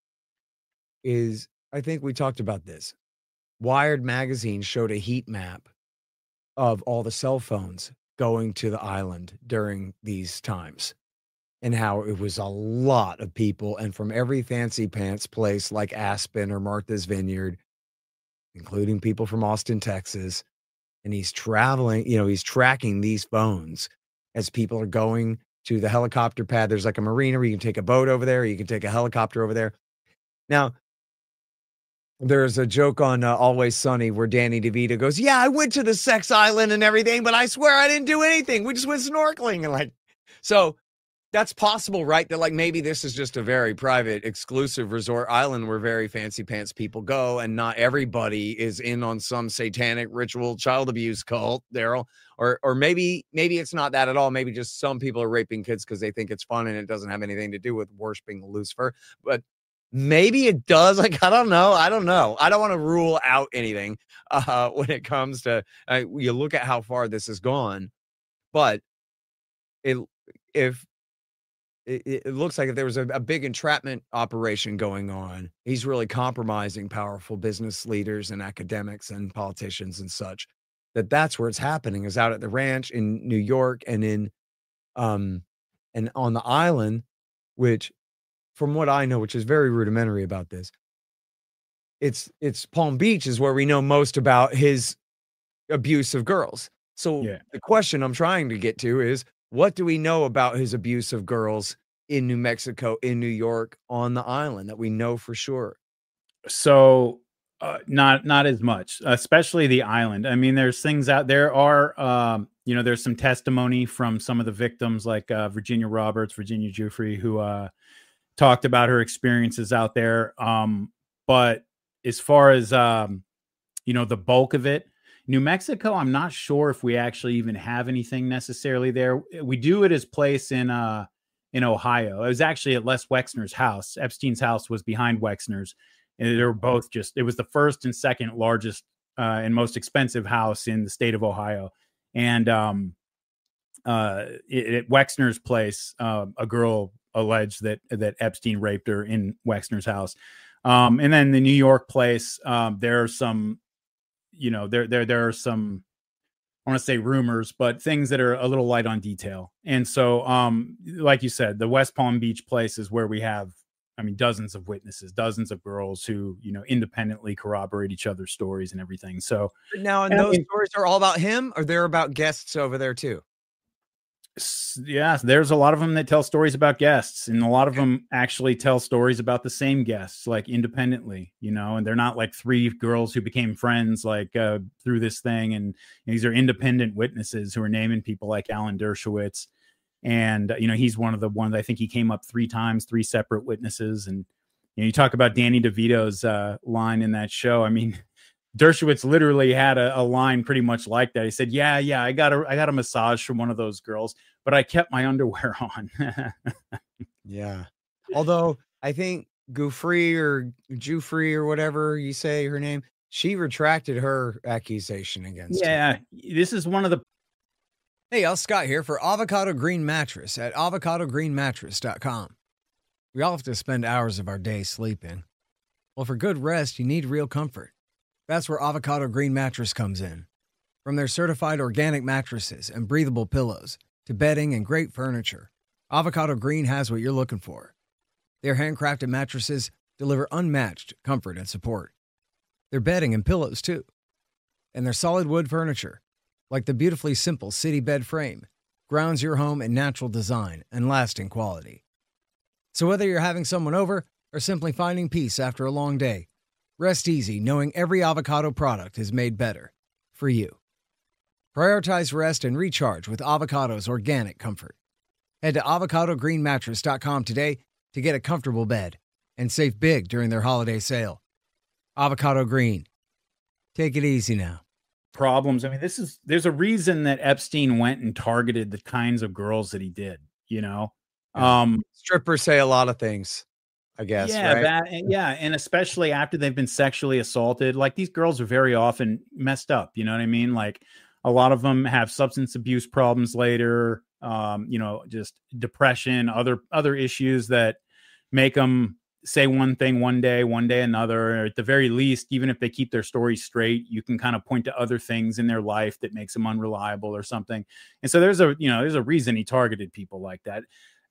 is, I think we talked about this. Wired magazine showed a heat map of all the cell phones going to the island during these times, and how it was a lot of people, and from every fancy pants place like Aspen or Martha's Vineyard, including people from Austin, Texas. And he's traveling, you know, he's tracking these phones as people are going to the helicopter pad. There's like a marina where you can take a boat over there, or you can take a helicopter over there. Now, there's a joke on uh, Always Sunny where Danny DeVito goes, yeah, I went to the sex island and everything, but I swear I didn't do anything. We just went snorkeling. And like, so that's possible, right? That like, maybe this is just a very private, exclusive resort island where very fancy pants people go, and not everybody is in on some satanic ritual child abuse cult, Daryl. Or, or maybe, maybe it's not that at all. Maybe just some people are raping kids because they think it's fun and it doesn't have anything to do with worshiping Lucifer. But maybe it does. Like, I don't know. I don't know. I don't want to rule out anything uh, when it comes to, uh, you look at how far this has gone, but it, if it, it looks like if there was a, a big entrapment operation going on, he's really compromising powerful business leaders and academics and politicians and such, that that's where it's happening, is out at the ranch in New York and in, um, and on the island, which, from what I know, which is very rudimentary about this, it's it's Palm Beach is where we know most about his abuse of girls. So yeah. The question I'm trying to get to is, what do we know about his abuse of girls in New Mexico, in New York, on the island that we know for sure? So uh, not not as much, especially the island. I mean, there's things out there are, um, you know, there's some testimony from some of the victims, like uh, Virginia Roberts, Virginia Giuffre, who uh, talked about her experiences out there. Um, but as far as, um, you know, the bulk of it, New Mexico, I'm not sure if we actually even have anything necessarily there. We do at his place in uh, in Ohio. It was actually at Les Wexner's house. Epstein's house was behind Wexner's. And they were both just, it was the first and second largest uh, and most expensive house in the state of Ohio. And um, uh, it, at Wexner's place, uh, a girl alleged that that Epstein raped her in Wexner's house. Um, and then the New York place, um, there are some, you know, there there there are some, I want to say rumors, but things that are a little light on detail. And so, um, like you said, the West Palm Beach place is where we have, I mean, dozens of witnesses, dozens of girls who, you know, independently corroborate each other's stories and everything. So now, and those I mean, stories are all about him, or they're about guests over there too? Yeah, there's a lot of them that tell stories about guests, and a lot of them actually tell stories about the same guests, like independently, you know, and they're not like three girls who became friends like uh, through this thing. And these are independent witnesses who are naming people like Alan Dershowitz. And, you know, he's one of the ones, I think he came up three times, three separate witnesses. And, you know, you talk about Danny DeVito's uh, line in that show. I mean, Dershowitz literally had a, a line pretty much like that. He said, yeah, yeah, I got a, I got a massage from one of those girls, but I kept my underwear on. Yeah. Although I think Giuffre or Giuffre or whatever you say her name, she retracted her accusation against yeah, him. This is one of the. Hey, y'all, Scott here for Avocado Green Mattress at avocado green mattress dot com. We all have to spend hours of our day sleeping. Well, for good rest, you need real comfort. That's where Avocado Green Mattress comes in. From their certified organic mattresses and breathable pillows to bedding and great furniture, Avocado Green has what you're looking for. Their handcrafted mattresses deliver unmatched comfort and support. Their bedding and pillows, too. And their solid wood furniture, like the beautifully simple city bed frame, grounds your home in natural design and lasting quality. So whether you're having someone over or simply finding peace after a long day, rest easy knowing every Avocado product is made better for you. Prioritize rest and recharge with Avocado's organic comfort. Head to avocado green mattress dot com today to get a comfortable bed and save big during their holiday sale. Avocado Green. Take it easy now. Problems. I mean, this is, there's a reason that Epstein went and targeted the kinds of girls that he did, you know? Yeah. Um, Strippers say a lot of things, I guess. Yeah, right? that, yeah. And especially after they've been sexually assaulted, like these girls are very often messed up. You know what I mean? Like a lot of them have substance abuse problems later. um, you know, just depression, other other issues that make them say one thing one day, one day another. Or at the very least, even if they keep their story straight, you can kind of point to other things in their life that makes them unreliable or something. And so there's a, you know, there's a reason he targeted people like that.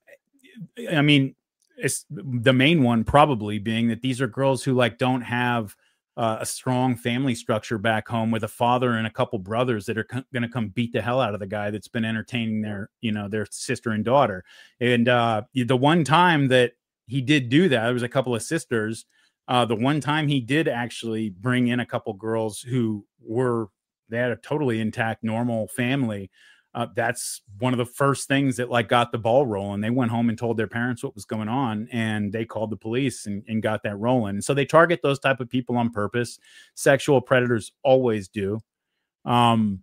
I mean, it's the main one probably being that these are girls who like don't have uh, a strong family structure back home with a father and a couple brothers that are co- going to come beat the hell out of the guy that's been entertaining their, you know, their sister and daughter. And uh, the one time that he did do that, there was a couple of sisters. Uh, the one time he did actually bring in a couple girls who were, they had a totally intact, normal family. Uh, that's one of the first things that like got the ball rolling. They went home and told their parents what was going on, and they called the police and, and got that rolling. And so they target those type of people on purpose. Sexual predators always do. Um,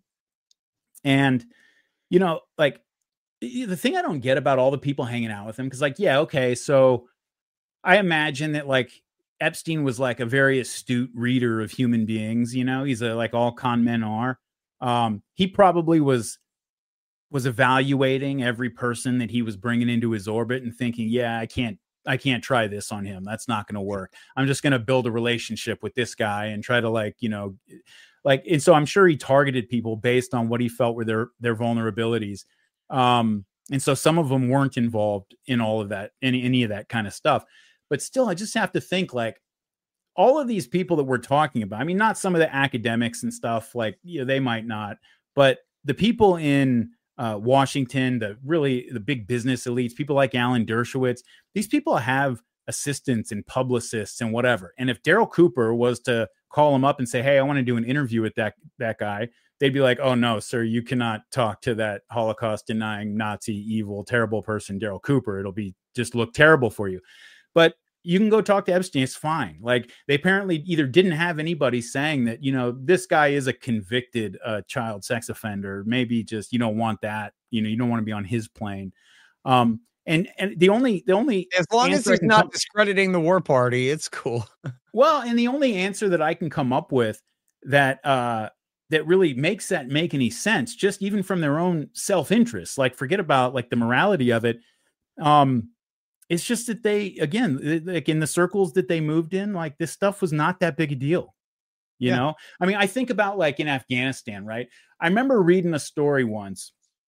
and, you know, like the thing I don't get about all the people hanging out with him, because like, yeah, okay, so I imagine that like Epstein was like a very astute reader of human beings. You know, he's a, like all con men are. Um, he probably was was evaluating every person that he was bringing into his orbit and thinking, yeah, I can't, I can't try this on him. That's not going to work. I'm just going to build a relationship with this guy and try to like, you know, like, and so I'm sure he targeted people based on what he felt were their, their vulnerabilities. Um, and so some of them weren't involved in all of that, any, any of that kind of stuff, but still, I just have to think like all of these people that we're talking about. I mean, not some of the academics and stuff like, you know, they might not, but the people in, Uh, Washington, the really the big business elites, people like Alan Dershowitz, these people have assistants and publicists and whatever. And if Daryl Cooper was to call him up and say, hey, I want to do an interview with that, that guy, they'd be like, oh no, sir, you cannot talk to that Holocaust denying Nazi evil, terrible person, Daryl Cooper. It'll be just look terrible for you. But you can go talk to Epstein. It's fine. Like they apparently either didn't have anybody saying that, you know, this guy is a convicted uh, child sex offender. Maybe just, you don't want that, you know, you don't want to be on his plane. Um, and, and the only, the only, as long as he's not come, discrediting the war party, it's cool. Well, and the only answer that I can come up with that, uh, that really makes that make any sense, just even from their own self-interest, like forget about like the morality of it. Um, It's just that they, again, like in the circles that they moved in, like this stuff was not that big a deal. You yeah. know, I mean, I think about like in Afghanistan, right? I remember reading a story once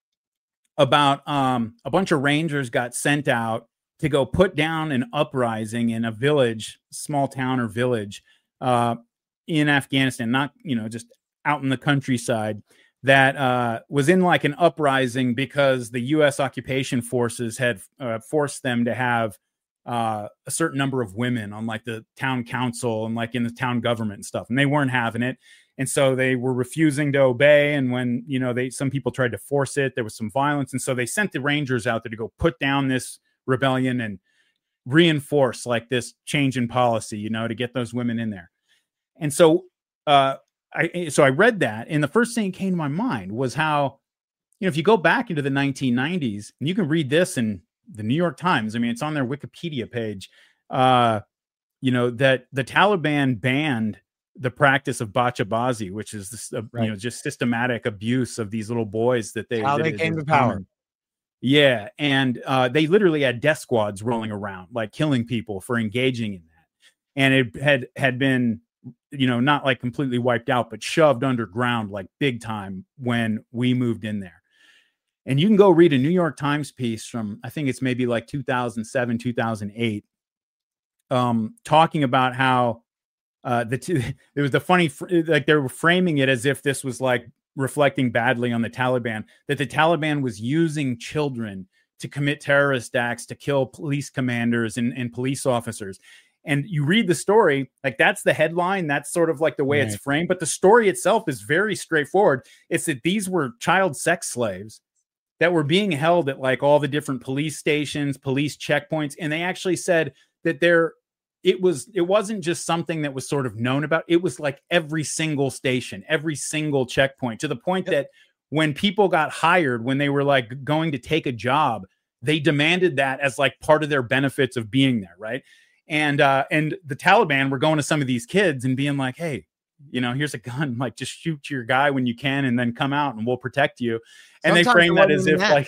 about um, a bunch of Rangers got sent out to go put down an uprising in a village, small town or village uh, in Afghanistan, not, you know, just out in the countryside. That uh, was in like an uprising because the U S occupation forces had uh, forced them to have uh, a certain number of women on like the town council and like in the town government and stuff. And they weren't having it. And so they were refusing to obey. And when, you know, they, some people tried to force it, there was some violence. And so they sent the Rangers out there to go put down this rebellion and reinforce like this change in policy, you know, to get those women in there. And so, uh, I, so I read that, and the first thing that came to my mind was how, you know, if you go back into the nineteen nineties, and you can read this in the New York Times, I mean, it's on their Wikipedia page, uh, you know, that the Taliban banned the practice of bachabazi, which is this, uh, right. you know, just systematic abuse of these little boys that they, how that they is, came to power. Yeah. And uh, they literally had death squads rolling around, like killing people for engaging in that. And it had, had been, you know, not like completely wiped out, but shoved underground like big time when we moved in there. And you can go read a New York Times piece from, I think it's maybe like two thousand seven, two thousand eight, um, talking about how uh, the two, it was the funny, like they were framing it as if this was like reflecting badly on the Taliban, that the Taliban was using children to commit terrorist acts, to kill police commanders and, and police officers. And you read the story, like that's the headline. That's sort of like the way right. it's framed. But the story itself is very straightforward. It's that these were child sex slaves that were being held at like all the different police stations, police checkpoints. And they actually said that there, it was, it wasn't just something that was sort of known about. It was like every single station, every single checkpoint, to the point yep. that when people got hired, when they were like going to take a job, they demanded that as like part of their benefits of being there. Right. And, uh, and the Taliban were going to some of these kids and being like, hey, you know, here's a gun, like just shoot your guy when you can and then come out and we'll protect you. And Sometimes they frame that as if that. like,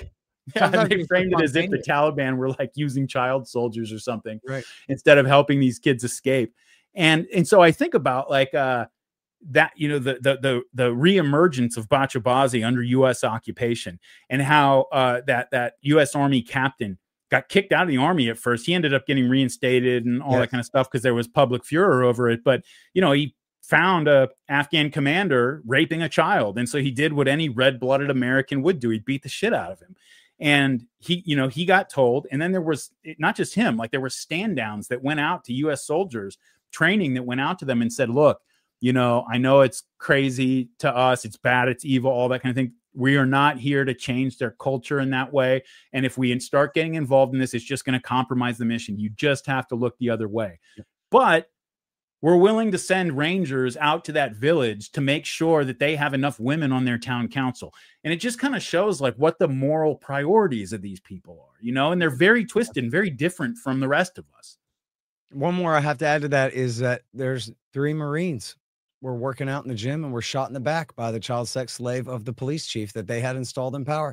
Yeah, Sometimes they it's framed it as if the spontaneous. Taliban were like using child soldiers or something, Right. instead of helping these kids escape. And and so I think about like uh, that, you know, the the the the reemergence of Bachabazi under U S occupation, and how uh, that that U S Army captain got kicked out of the army at first. He ended up getting reinstated and all Yes. that kind of stuff because there was public furor over it. But you know, he found a Afghan commander raping a child, and so he did what any red-blooded American would do. He beat the shit out of him. And he, you know, he got told, and then there was not just him, like there were stand downs that went out to U S soldiers, training that went out to them and said, look, you know, I know it's crazy to us, it's bad, it's evil, all that kind of thing. We are not here to change their culture in that way. And if we start getting involved in this, it's just going to compromise the mission. You just have to look the other way. Yeah. But we're willing to send rangers out to that village to make sure that they have enough women on their town council. And it just kind of shows like what the moral priorities of these people are, you know, and they're very twisted and very different from the rest of us. One more I have to add to that is that there's three Marines were working out in the gym and were shot in the back by the child sex slave of the police chief that they had installed in power.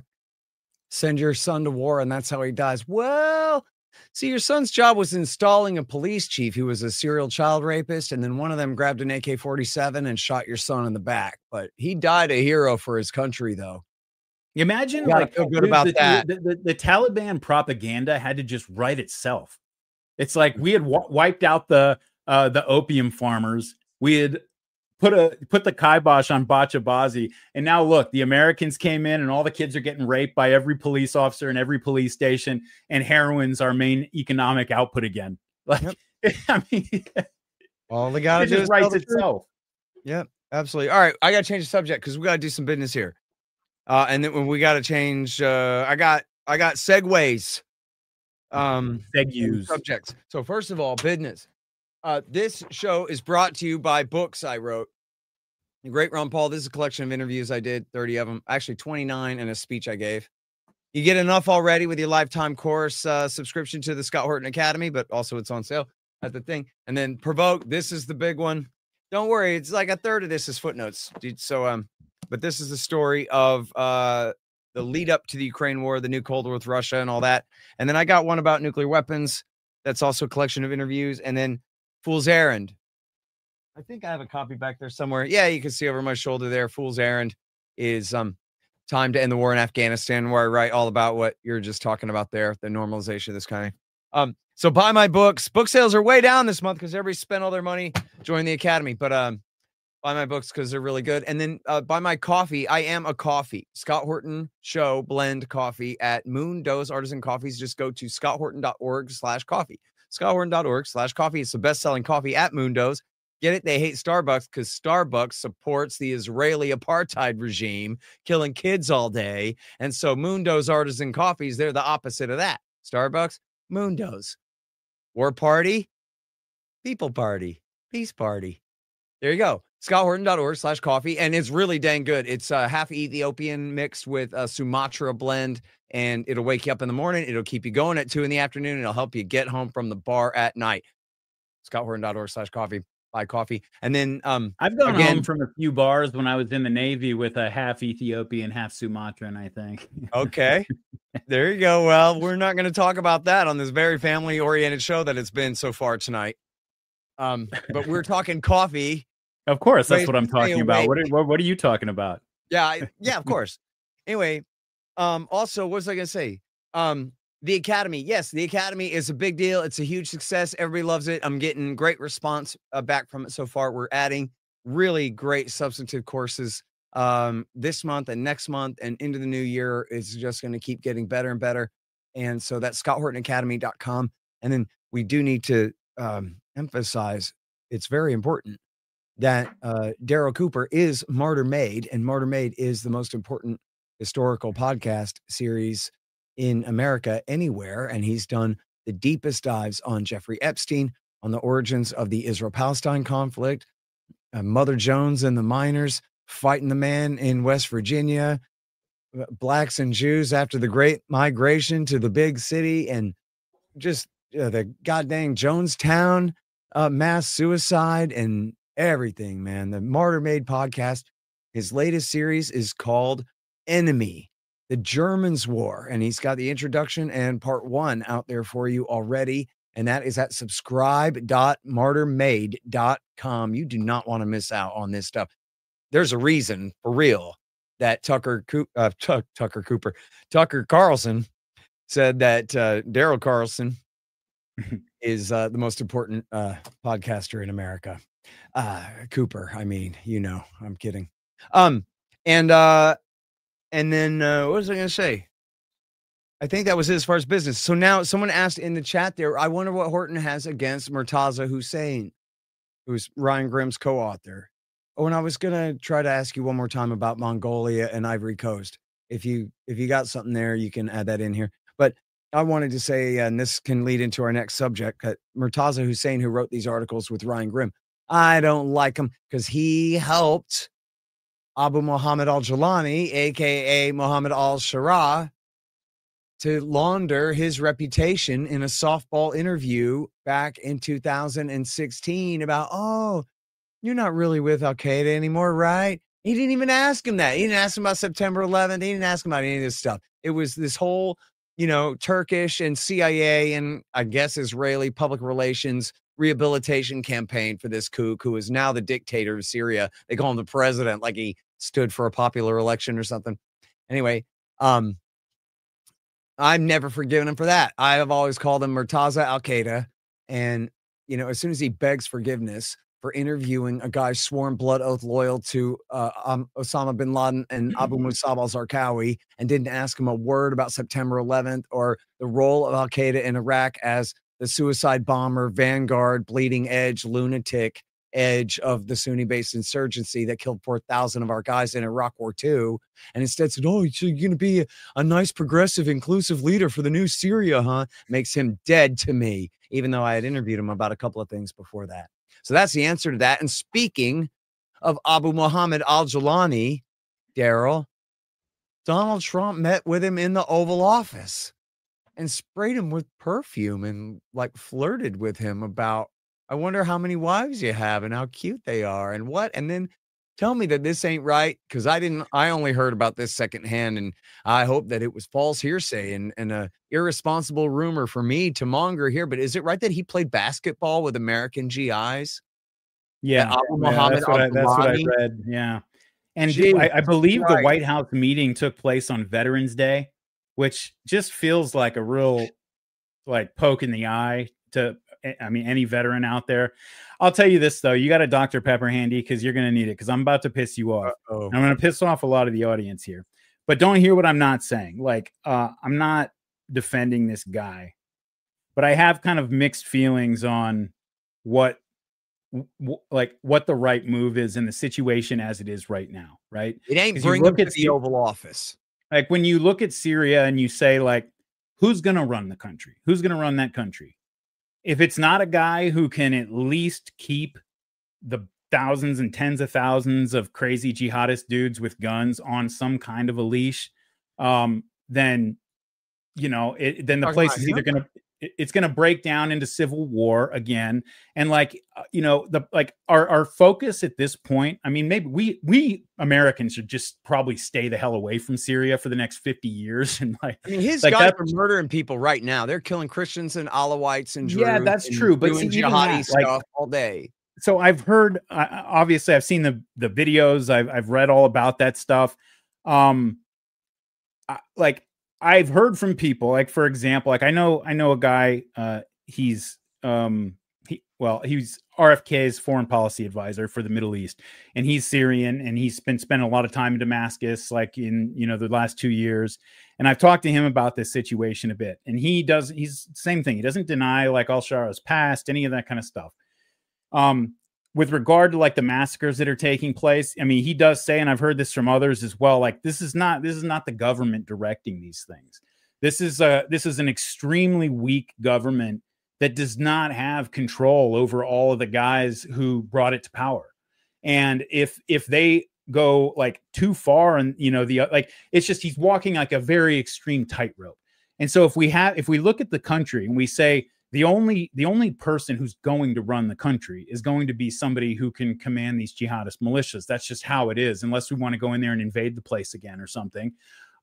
Send your son to war and that's how he dies. Well, see, your son's job was installing a police chief who was a serial child rapist, and then one of them grabbed an A K forty-seven and shot your son in the back. But he died a hero for his country, though. Imagine, You gotta like, feel good dude, about the, that. The, the, the Taliban propaganda had to just write itself. It's like we had w- wiped out the uh, the opium farmers. We had put a put the kibosh on Bachabazi, and now look, the Americans came in, and all the kids are getting raped by every police officer in every police station, and heroin's our main economic output again. Like, yep. I mean, all they gotta it do just is writes itself. Yep, absolutely. All right, I gotta change the subject because we gotta do some business here, uh, and then when we gotta change, uh, I got I got segues. Um, Segues. subjects. So first of all, business. Uh, this show is brought to you by books I wrote. The Great Ron Paul. This is a collection of interviews I did, thirty of them, actually twenty-nine, and a speech I gave. You get enough already with your lifetime course uh, subscription to the Scott Horton Academy, but also it's on sale at the thing. And then Provoke. This is the big one. Don't worry, it's like a third of this is footnotes, dude. So, um, but this is the story of uh. the lead up to the Ukraine war, the new Cold War with Russia and all that. And then I got one about nuclear weapons. That's also a collection of interviews. And then Fool's Errand. I think I have a copy back there somewhere. Yeah, you can see over my shoulder there. Fool's Errand is um, Time to End the War in Afghanistan, where I write all about what you're just talking about there, the normalization of this kind of. Um, so buy my books. Book sales are way down this month because everybody spent all their money joining the Academy. But um, buy my books because they're really good. And then uh, buy my coffee. I am a coffee. Scott Horton Show blend coffee at Moon Doe's Artisan Coffees. Just go to scotthorton.org slash coffee. scotthorton.org slash coffee. It's the best-selling coffee at Moon Doe's. Get it? They hate Starbucks because Starbucks supports the Israeli apartheid regime, killing kids all day. And so Moon Doe's Artisan Coffees, they're the opposite of that. Starbucks, Moon Doe's. War party, people party, peace party. There you go. scotthorton.org slash coffee. And it's really dang good. It's uh, half Ethiopian mixed with a Sumatra blend. And it'll wake you up in the morning. It'll keep you going at two in the afternoon. It'll help you get home from the bar at night. scotthorton.org slash coffee. Buy coffee. And then um, I've gone again, home from a few bars when I was in the Navy with a half Ethiopian, half Sumatran, I think. Okay. There you go. Well, we're not going to talk about that on this very family-oriented show that it's been so far tonight. Um, but we're talking coffee. Of course, that's Wait, what I'm talking stay about. What awake. are, what, what are you talking about? Yeah, I, yeah, of course. Anyway, um, also, what was I going to say? Um, the Academy. Yes, the Academy is a big deal. It's a huge success. Everybody loves it. I'm getting great response uh, back from it so far. We're adding really great substantive courses um, this month and next month and into the new year. It's just going to keep getting better and better. And so that's scott horton academy dot com. And then we do need to um, emphasize, it's very important that uh, Daryl Cooper is Martyr Made, and Martyr Made is the most important historical podcast series in America anywhere. And he's done the deepest dives on Jeffrey Epstein, on the origins of the Israel-Palestine conflict, uh, Mother Jones and the miners fighting the man in West Virginia, blacks and Jews after the Great Migration to the big city, and just uh, the goddamn Jonestown uh, mass suicide and everything, man. The Martyr Made podcast, his latest series is called Enemy. The Germans' War. And he's got the introduction and part one out there for you already. And that is at subscribe dot martyr made dot com. You do not want to miss out on this stuff. There's a reason, for real, that Tucker uh, Tuck, Tucker Cooper, Tucker Carlson said that uh, Daryl Carlson is uh, the most important uh, podcaster in America. Uh, Cooper, I mean, you know, I'm kidding. Um, and uh, and then uh, what was I going to say? I think that was it as far as business. So now someone asked in the chat there, I wonder what Horton has against Murtaza Hussein, who's Ryan Grimm's co-author. Oh, and I was gonna try to ask you one more time about Mongolia and Ivory Coast. If you if you got something there, you can add that in here. But I wanted to say, and this can lead into our next subject, that Murtaza Hussein, who wrote these articles with Ryan Grimm, I don't like him because he helped Abu Muhammad al-Jawlani, aka Muhammad al-Shara, to launder his reputation in a softball interview back in two thousand sixteen about, oh, you're not really with Al-Qaeda anymore, right? He didn't even ask him that. He didn't ask him about September eleventh. He didn't ask him about any of this stuff. It was this whole, you know, Turkish and C I A and I guess Israeli public relations rehabilitation campaign for this kook who is now the dictator of Syria. They call him the president, like he stood for a popular election or something. Anyway, um, I've never forgiven him for that. I have always called him Murtaza Al-Qaeda. And, you know, as soon as he begs forgiveness for interviewing a guy sworn blood oath loyal to uh, um, Osama bin Laden and Abu Musab al-Zarqawi and didn't ask him a word about September eleventh or the role of Al-Qaeda in Iraq as the suicide bomber, vanguard, bleeding edge, lunatic edge of the Sunni-based insurgency that killed four thousand of our guys in Iraq War Two, and instead said, oh, so you're going to be a, a nice, progressive, inclusive leader for the new Syria, huh? Makes him dead to me, even though I had interviewed him about a couple of things before that. So that's the answer to that. And speaking of Abu Muhammad al-Jawlani, Daryl, Donald Trump met with him in the Oval Office and sprayed him with perfume and like flirted with him about, I wonder how many wives you have and how cute they are and what. And then tell me that this ain't right, because I didn't, I only heard about this secondhand, and I hope that it was false hearsay and, and a irresponsible rumor for me to monger here. But is it right that he played basketball with American G Is? Yeah, Abu yeah Muhammad that's, what I, that's what I read. Yeah. And Gee, I, I believe right. the White House meeting took place on Veterans Day, which just feels like a real like poke in the eye to, I mean, any veteran out there. I'll tell you this, though. You got a Doctor Pepper handy because you're going to need it, because I'm about to piss you off. I'm going to piss off a lot of the audience here. But don't hear what I'm not saying. Like, uh, I'm not defending this guy, but I have kind of mixed feelings on what w- like what the right move is in the situation as it is right now, right? It ain't bringing him to the Oval Office. Like, when you look at Syria and you say, like, who's going to run the country? Who's going to run that country? If it's not a guy who can at least keep the thousands and tens of thousands of crazy jihadist dudes with guns on some kind of a leash, um, then, you know, it, then the place is either going to, it's going to break down into civil war again. And like, you know, the, like our, our focus at this point, I mean, maybe we, we Americans should just probably stay the hell away from Syria for the next fifty years. And like, I mean, his like guys are murdering people right now. They're killing Christians and Alawites and Druze. Yeah, that's true. But doing see, jihadi that, stuff like, all day. So I've heard, uh, obviously I've seen the, the videos. I've, I've read all about that stuff. Um, I, like, I've heard from people, like, for example, like I know, I know a guy, uh, he's, um, he, well, he's R F K's foreign policy advisor for the Middle East, and he's Syrian, and he's been spending a lot of time in Damascus, like in, you know, the last two years. And I've talked to him about this situation a bit, and he does, he's same thing. He doesn't deny like al-Shara's past, any of that kind of stuff. Um, with regard to like the massacres that are taking place, I mean, he does say, and I've heard this from others as well, like this is not, this is not the government directing these things. This is a, this is an extremely weak government that does not have control over all of the guys who brought it to power. And if, if they go like too far and, you know, the, like, it's just, he's walking like a very extreme tightrope. And so if we have, if we look at the country and we say, The only the only person who's going to run the country is going to be somebody who can command these jihadist militias. That's just how it is, unless we want to go in there and invade the place again or something.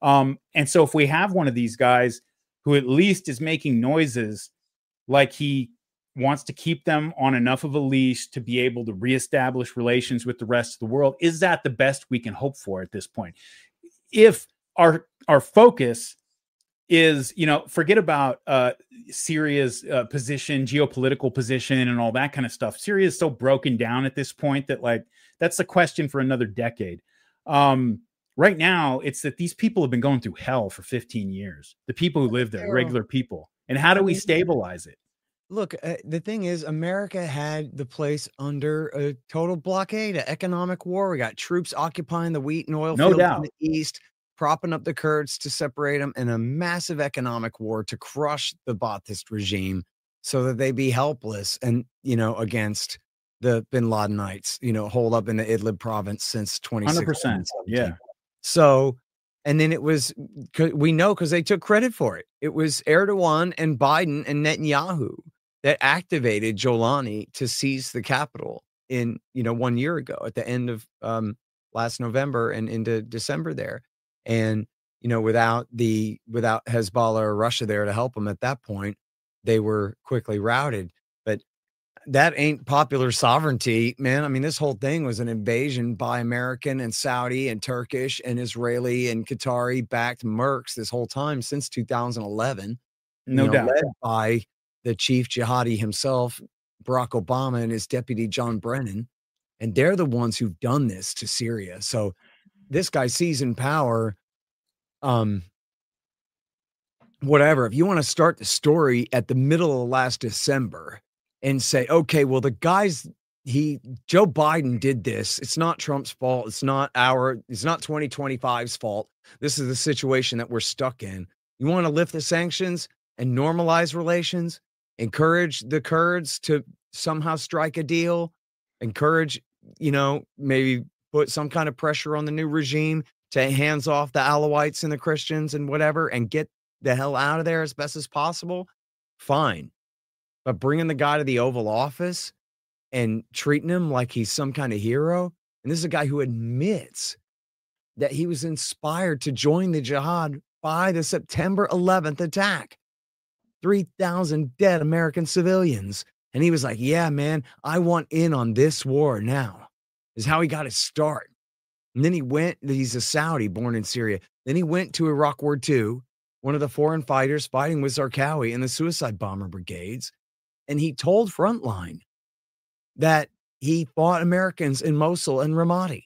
Um, and so if we have one of these guys who at least is making noises like he wants to keep them on enough of a leash to be able to reestablish relations with the rest of the world, is that the best we can hope for at this point? If our our focus is, you know, forget about uh, Syria's uh, position, geopolitical position, and all that kind of stuff. Syria is so broken down at this point that, like, that's a question for another decade. Um, right now, it's that these people have been going through hell for fifteen years. The people who live there, regular people. And how do we stabilize it? Look, uh, the thing is, America had the place under a total blockade, an economic war. We got troops occupying the wheat and oil No fields doubt. in the east, propping up the Kurds to separate them, and a massive economic war to crush the Ba'athist regime so that they be helpless and, you know, against the bin Ladenites, you know, hold up in the Idlib province since twenty sixteen. one hundred percent. Yeah. So, and then it was, we know because they took credit for it. It was Erdogan and Biden and Netanyahu that activated Jolani to seize the capital in, you know, one year ago at the end of um, last November and into December there. And, you know, without the, without Hezbollah or Russia there to help them at that point, they were quickly routed. But that ain't popular sovereignty, man. I mean, this whole thing was an invasion by American and Saudi and Turkish and Israeli and Qatari backed mercs this whole time since two thousand eleven. No you know, doubt. led by the chief jihadi himself, Barack Obama, and his deputy, John Brennan. And they're the ones who've done this to Syria. So this guy sees in power, um, whatever. If you want to start the story at the middle of last December and say, okay, well, the guys, he, Joe Biden did this. It's not Trump's fault. It's not our, it's not twenty twenty-five's fault. This is the situation that we're stuck in. You want to lift the sanctions and normalize relations? Encourage the Kurds to somehow strike a deal, encourage, you know, maybe put some kind of pressure on the new regime to hands off the Alawites and the Christians and whatever, and get the hell out of there as best as possible. Fine. But bringing the guy to the Oval Office and treating him like he's some kind of hero. And this is a guy who admits that he was inspired to join the jihad by the September eleventh attack. three thousand dead American civilians. And he was like, yeah, man, I want in on this war now, is how he got his start. And then he went, he's a Saudi born in Syria. Then he went to Iraq War Two, one of the foreign fighters fighting with Zarqawi in the suicide bomber brigades. And he told Frontline that he fought Americans in Mosul and Ramadi.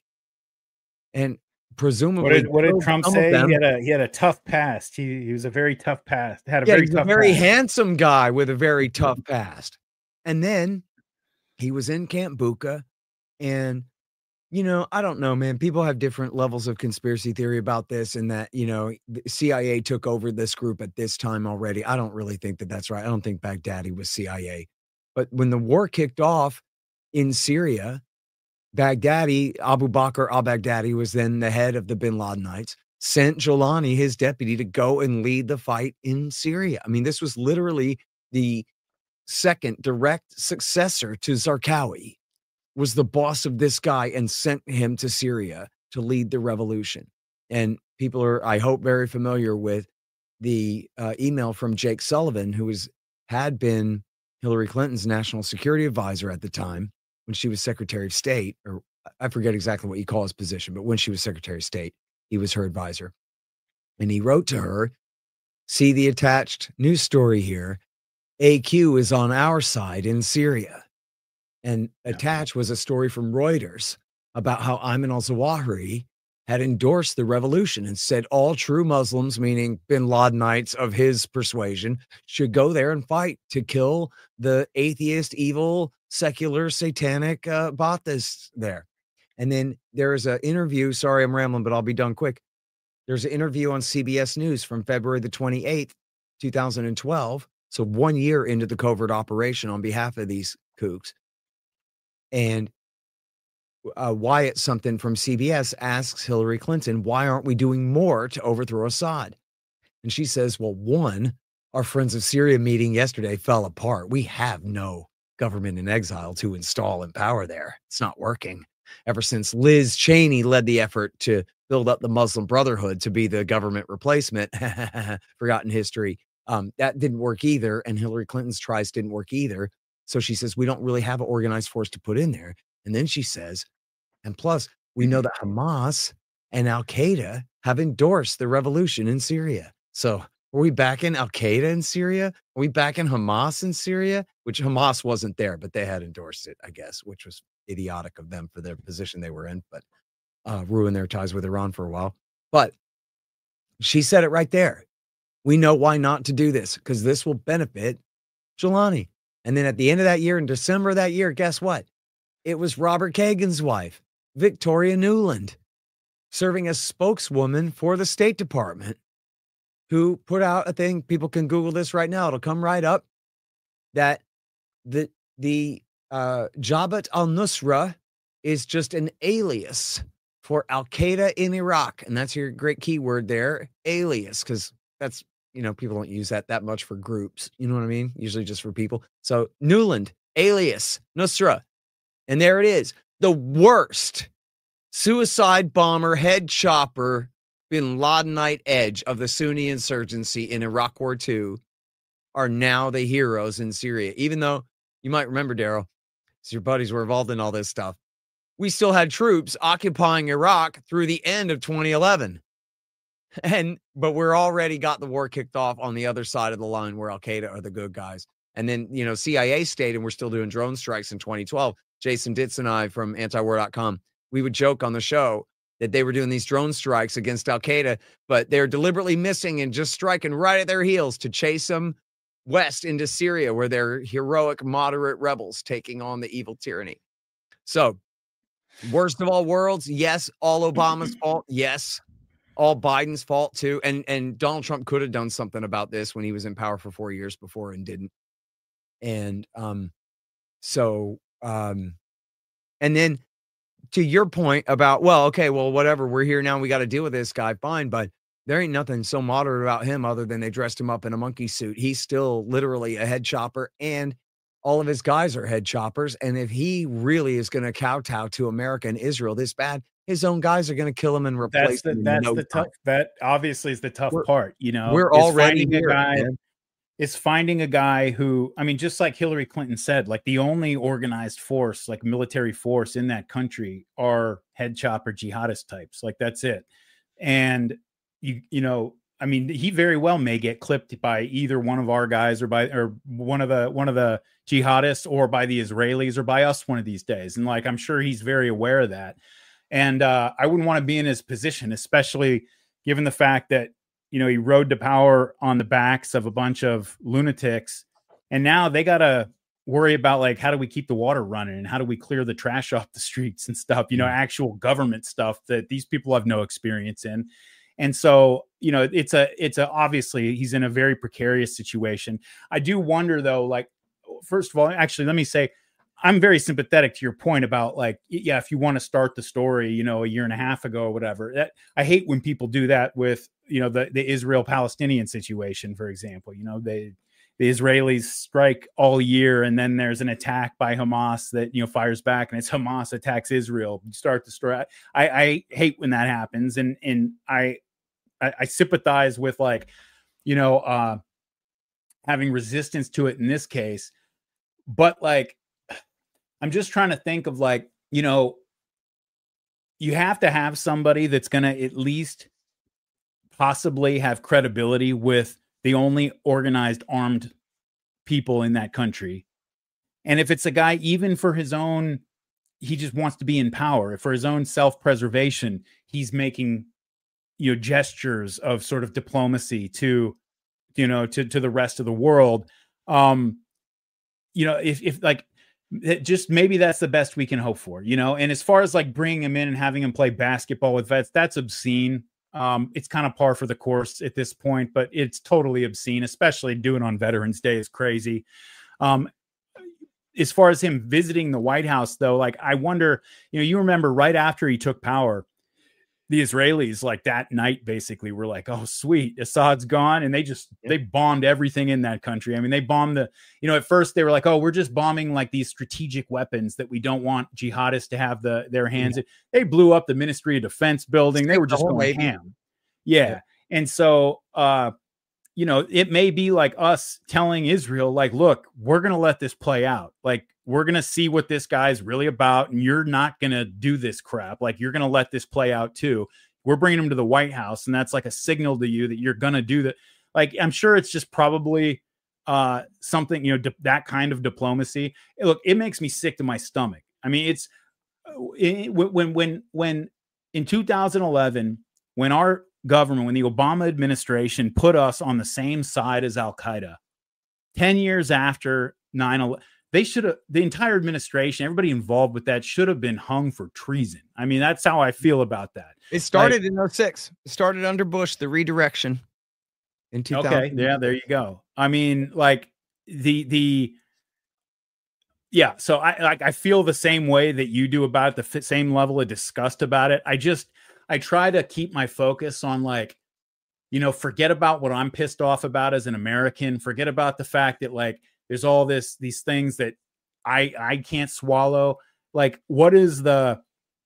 And presumably, What did, what did Trump some of say? them- He had a he had a tough past. He he was a very tough past. Had a Yeah, very he's a tough very past. handsome guy with a very tough past. And then he was in Camp Bucca. And, you know, I don't know, man. People have different levels of conspiracy theory about this, and that, you know, the C I A took over this group at this time already. I don't really think that that's right. I don't think Baghdadi was C I A. But when the war kicked off in Syria, Baghdadi, Abu Bakr al-Baghdadi, was then the head of the bin Ladenites, sent Jolani, his deputy, to go and lead the fight in Syria. I mean, this was literally the second direct successor to Zarqawi, was the boss of this guy and sent him to Syria to lead the revolution. And people are, I hope, very familiar with the uh, email from Jake Sullivan, who was had been Hillary Clinton's national security advisor at the time when she was Secretary of State, or I forget exactly what you call his position, but when she was Secretary of State, he was her advisor. And he wrote to her, see the attached news story here. A Q is on our side in Syria. And attached was a story from Reuters about how Ayman al-Zawahiri had endorsed the revolution and said all true Muslims, meaning bin Ladenites of his persuasion, should go there and fight to kill the atheist, evil, secular, satanic uh, Baathists there. And then there is an interview. Sorry, I'm rambling, but I'll be done quick. There's an interview on C B S News from February the twenty-eighth, two thousand twelve. So one year into the covert operation on behalf of these kooks. And uh, Wyatt something from C B S asks Hillary Clinton, why aren't we doing more to overthrow Assad? And she says, well, one, our Friends of Syria meeting yesterday fell apart. We have no government in exile to install in power there. It's not working. Ever since Liz Cheney led the effort to build up the Muslim Brotherhood to be the government replacement. Forgotten history. Um, that didn't work either. And Hillary Clinton's tries didn't work either. So she says, we don't really have an organized force to put in there. And then she says, and plus, we know that Hamas and Al-Qaeda have endorsed the revolution in Syria. So are we back in Al-Qaeda in Syria? Are we back in Hamas in Syria? Which Hamas wasn't there, but they had endorsed it, I guess, which was idiotic of them for their position they were in, but uh, ruined their ties with Iran for a while. But she said it right there. We know why not to do this, because this will benefit Jelani. And then at the end of that year, in December of that year, guess what? It was Robert Kagan's wife, Victoria Nuland, serving as spokeswoman for the State Department, who put out a thing. People can Google this right now. It'll come right up. That the, the uh, Jabhat al-Nusra is just an alias for Al-Qaeda in Iraq. And that's your great keyword there, alias, because that's, you know, people don't use that that much for groups. You know what I mean? Usually just for people. So Nuland, alias, Nusra. And there it is. The worst suicide bomber, head chopper, bin Ladenite edge of the Sunni insurgency in Iraq War Two are now the heroes in Syria. Even though you might remember, Daryl, so your buddies were involved in all this stuff, we still had troops occupying Iraq through the end of twenty eleven. And, but we're already got the war kicked off on the other side of the line where Al-Qaeda are the good guys. And then, you know, C I A stayed and we're still doing drone strikes in twenty twelve. Jason Ditz and I from anti war dot com, we would joke on the show that they were doing these drone strikes against Al-Qaeda, but they're deliberately missing and just striking right at their heels to chase them west into Syria, where they're heroic, moderate rebels taking on the evil tyranny. So, worst of all worlds, yes. All Obama's fault, yes. All Biden's fault too. And and Donald Trump could have done something about this when he was in power for four years before and didn't. And um, so um, and then to your point about, well, okay, well, whatever, we're here now, we got to deal with this guy, fine, but there ain't nothing so moderate about him other than they dressed him up in a monkey suit. He's still literally a head chopper, and all of his guys are head choppers. And if he really is going to kowtow to America and Israel this bad, his own guys are going to kill him and replace that's the, him. That's no the time. tough. That obviously is the tough We're- part. You know, We're is already finding here, a guy. man. Is finding a guy who, I mean, just like Hillary Clinton said, like the only organized force, like military force in that country are head chopper jihadist types. Like that's it. And you, you know, I mean, he very well may get clipped by either one of our guys or by, or one of the, one of the jihadists or by the Israelis or by us one of these days. And like, I'm sure he's very aware of that. And uh, I wouldn't want to be in his position, especially given the fact that, you know, he rode to power on the backs of a bunch of lunatics. And now they got to worry about, like, how do we keep the water running and how do we clear the trash off the streets and stuff, you know, actual government stuff that these people have no experience in. And so, you know, it's a, it's a, obviously he's in a very precarious situation. I do wonder though, like, first of all, actually, let me say, I'm very sympathetic to your point about, like, yeah, if you want to start the story, you know, a year and a half ago or whatever, that I hate when people do that with, you know, the, the Israel-Palestinian situation, for example. You know, they, the Israelis strike all year and then there's an attack by Hamas that, you know, fires back, and it's Hamas attacks Israel. You start the story. I, I hate when that happens. And, and I, I, I sympathize with, like, you know, uh, having resistance to it in this case. But, like, I'm just trying to think of, like, you know, you have to have somebody that's going to at least possibly have credibility with the only organized armed people in that country. And if it's a guy, even for his own, he just wants to be in power, for his own self-preservation, he's making, you know, gestures of sort of diplomacy to, you know, to, to the rest of the world. Um, you know, if, if like, it just maybe that's the best we can hope for, you know. And as far as, like, bringing him in and having him play basketball with vets, that's obscene. Um, it's kind of par for the course at this point, but it's totally obscene, especially doing on Veterans Day is crazy. Um, as far as him visiting the White House, though, like, I wonder, you know, you remember right after he took power, the Israelis, like that night, basically were like, oh, sweet, Assad's gone. And they just, yeah. they bombed everything in that country. I mean, they bombed the, you know, at first they were like, oh, we're just bombing like these strategic weapons that we don't want jihadists to have the their hands yeah. in. They blew up the Ministry of Defense building. They were just going Navy. ham. Yeah. yeah. And so, uh, you know, it may be like us telling Israel, like, look, we're going to let this play out. Like, we're going to see what this guy's really about. And you're not going to do this crap. Like, you're going to let this play out too. We're bringing him to the White House. And that's like a signal to you that you're going to do that. Like, I'm sure it's just probably uh, something, you know, di- that kind of diplomacy. Look, it makes me sick to my stomach. I mean, it's it, when, when, when in two thousand eleven, when our government, when the Obama administration put us on the same side as Al-Qaeda, ten years after nine eleven, they should have, the entire administration, everybody involved with that should have been hung for treason. I mean, that's how I feel about that. It started like, in oh six. It started under Bush, the redirection in two thousand. Okay, yeah, there you go. I mean, like the, the, yeah, so I like, I feel the same way that you do about it, the same level of disgust about it. I just, I try to keep my focus on like, you know, forget about what I'm pissed off about as an American. Forget about the fact that like, there's all this, these things that I, I can't swallow. Like, what is the,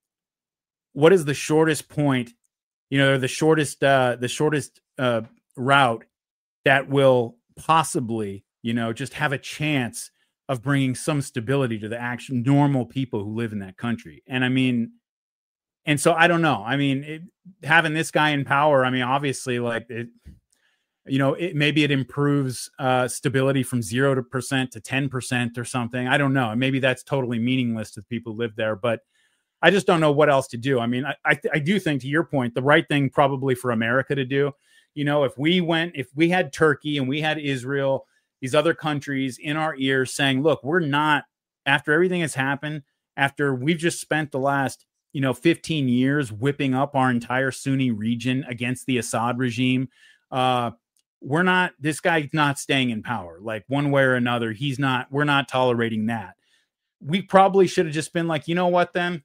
what is the shortest point, you know, the shortest, uh, the shortest, uh, route that will possibly, you know, just have a chance of bringing some stability to the actual normal people who live in that country. And I mean, and so I don't know. I mean, it, having this guy in power, I mean, obviously like it, you know, it, maybe it improves uh, stability from zero to percent to ten percent or something. I don't know. And maybe that's totally meaningless to the people who live there, but I just don't know what else to do. I mean, I, I, th- I do think, to your point, the right thing probably for America to do, you know, if we went, if we had Turkey and we had Israel, these other countries in our ears saying, look, we're not, after everything has happened, after we've just spent the last, you know, fifteen years whipping up our entire Sunni region against the Assad regime, uh, we're not, this guy's not staying in power, like one way or another. He's not, we're not tolerating that. We probably should have just been like, you know what, then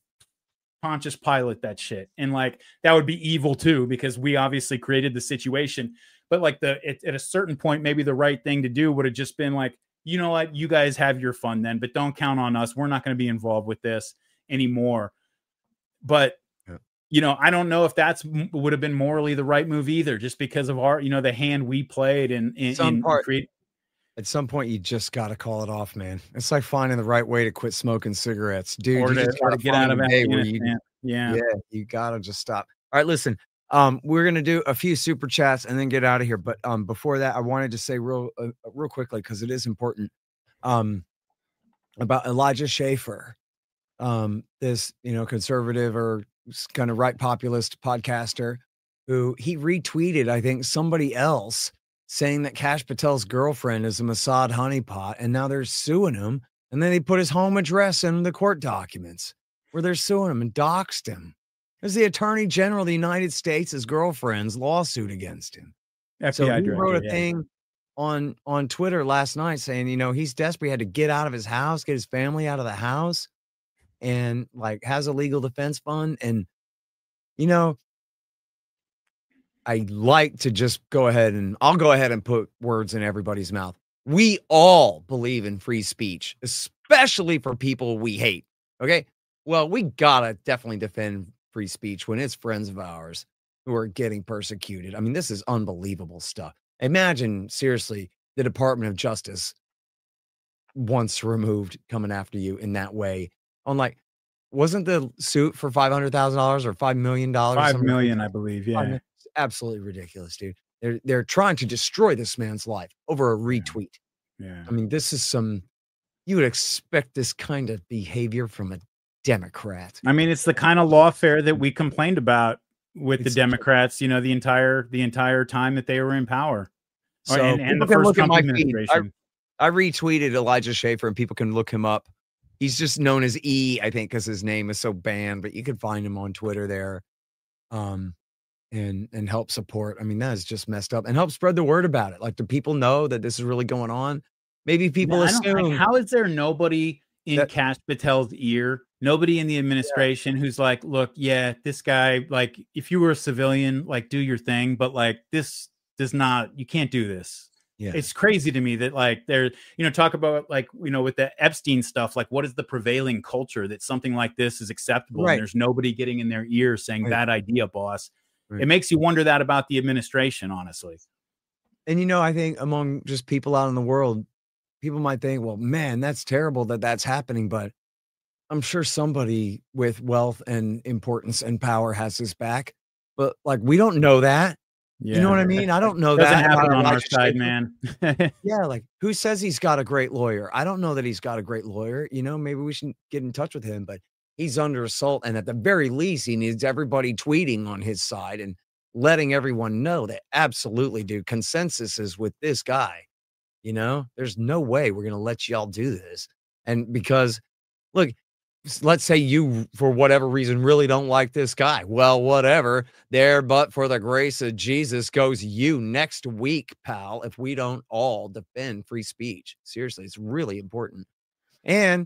Pontius Pilate that shit. And like, that would be evil too, because we obviously created the situation. But like the, it, at a certain point, maybe the right thing to do would have just been like, you know what, you guys have your fun then, but don't count on us. We're not going to be involved with this anymore. But you know, I don't know if that's would have been morally the right move either, just because of our, you know, the hand we played in, in, some in part, create. At some point, you just got to call it off, man. It's like finding the right way to quit smoking cigarettes, dude. Or you to, just or gotta to get out of Afghanistan. You, yeah, yeah, you gotta just stop. All right, listen. Um, we're gonna do a few super chats and then get out of here. But um, before that, I wanted to say real, uh, real quickly because it is important. Um, about Elijah Schaffer, um, this you know conservative or kind of right populist podcaster who he retweeted, I think, somebody else saying that Kash Patel's girlfriend is a Mossad honeypot, and now they're suing him. And then they put his home address in the court documents where they're suing him and doxed him. There's the Attorney General of the United States' his girlfriend's lawsuit against him. F B I so he director, wrote a yeah. thing on, on Twitter last night saying, you know, he's desperate. He had to get out of his house, get his family out of the house, and like has a legal defense fund. And, you know, I like to just go ahead and I'll go ahead and put words in everybody's mouth. We all believe in free speech, especially for people we hate. Okay. Well, we gotta definitely defend free speech when it's friends of ours who are getting persecuted. I mean, this is unbelievable stuff. Imagine, seriously, the Department of Justice once removed coming after you in that way. On like, wasn't the suit for five hundred thousand dollars or five million dollars? Five million, I believe. Yeah. It's absolutely ridiculous, dude. They're, they're trying to destroy this man's life over a retweet. Yeah. yeah. I mean, this is some, you would expect this kind of behavior from a Democrat. I mean, it's the kind of lawfare that we complained about with It's- the Democrats, you know, the entire, the entire time that they were in power. So and, and the people can first look at Trump my feed. administration. I retweeted Elijah Schaffer and people can look him up. He's just known as E, I think, because his name is so banned, but you can find him on Twitter there. Um, and and help support. I mean, that is just messed up. And help spread the word about it. Like, do people know that this is really going on? Maybe people Yeah, I don't- assume like, how is there nobody in that, Kash Patel's ear. Nobody in the administration yeah. who's like, look, yeah, this guy, like, if you were a civilian, like, do your thing, but like, this does not, you can't do this. Yeah. It's crazy to me that like they're, you know, talk about like, you know, with the Epstein stuff, like what is the prevailing culture that something like this is acceptable? Right. And there's nobody getting in their ear saying right. bad idea, boss. Right. It makes you wonder that about the administration, honestly. And, you know, I think among just people out in the world, people might think, well, man, that's terrible that that's happening. But I'm sure somebody with wealth and importance and power has his back. But like, we don't know that. Yeah. You know what I mean? I don't know Doesn't that. happen on our side, man. Yeah, like who says he's got a great lawyer? I don't know that he's got a great lawyer. You know, maybe we should get in touch with him, but he's under assault. And at the very least, he needs everybody tweeting on his side and letting everyone know that absolutely, dude, consensus is with this guy. You know, there's no way we're going to let y'all do this. And because, look, let's say you, for whatever reason, really don't like this guy. Well, whatever. There, but for the grace of Jesus goes you next week, pal, if we don't all defend free speech. Seriously, it's really important. And,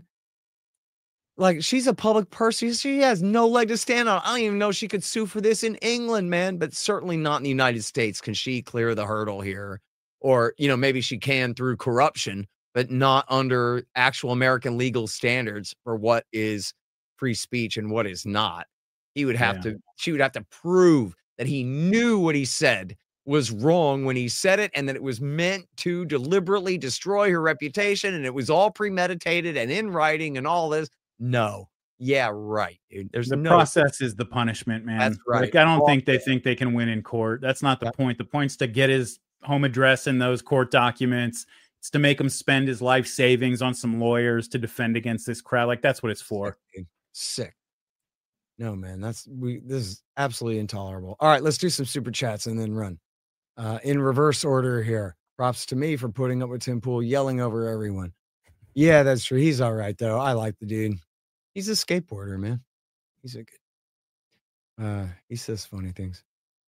like, she's a public person. She has no leg to stand on. I don't even know she could sue for this in England, man, but certainly not in the United States. Can she clear the hurdle here? Or, you know, maybe she can through corruption, but not under actual American legal standards for what is free speech and what is not. He would have yeah. to, she would have to prove that he knew what he said was wrong when he said it, and that it was meant to deliberately destroy her reputation, and it was all premeditated and in writing and all this. No. Yeah, right, dude. There's the no process is the punishment, man. That's right. Like, I don't well, think they think they can win in court. That's not the yeah. point. The point's to get his home address in those court documents. It's to make him spend his life savings on some lawyers to defend against this crowd. Like, that's what it's for. Sick. Sick. No, man, that's we. This is absolutely intolerable. All right, let's do some super chats and then run uh, in reverse order here. Props to me for putting up with Tim Pool yelling over everyone. Yeah, that's true. He's all right though. I like the dude. He's a skateboarder, man. He's a good. Uh, he says funny things.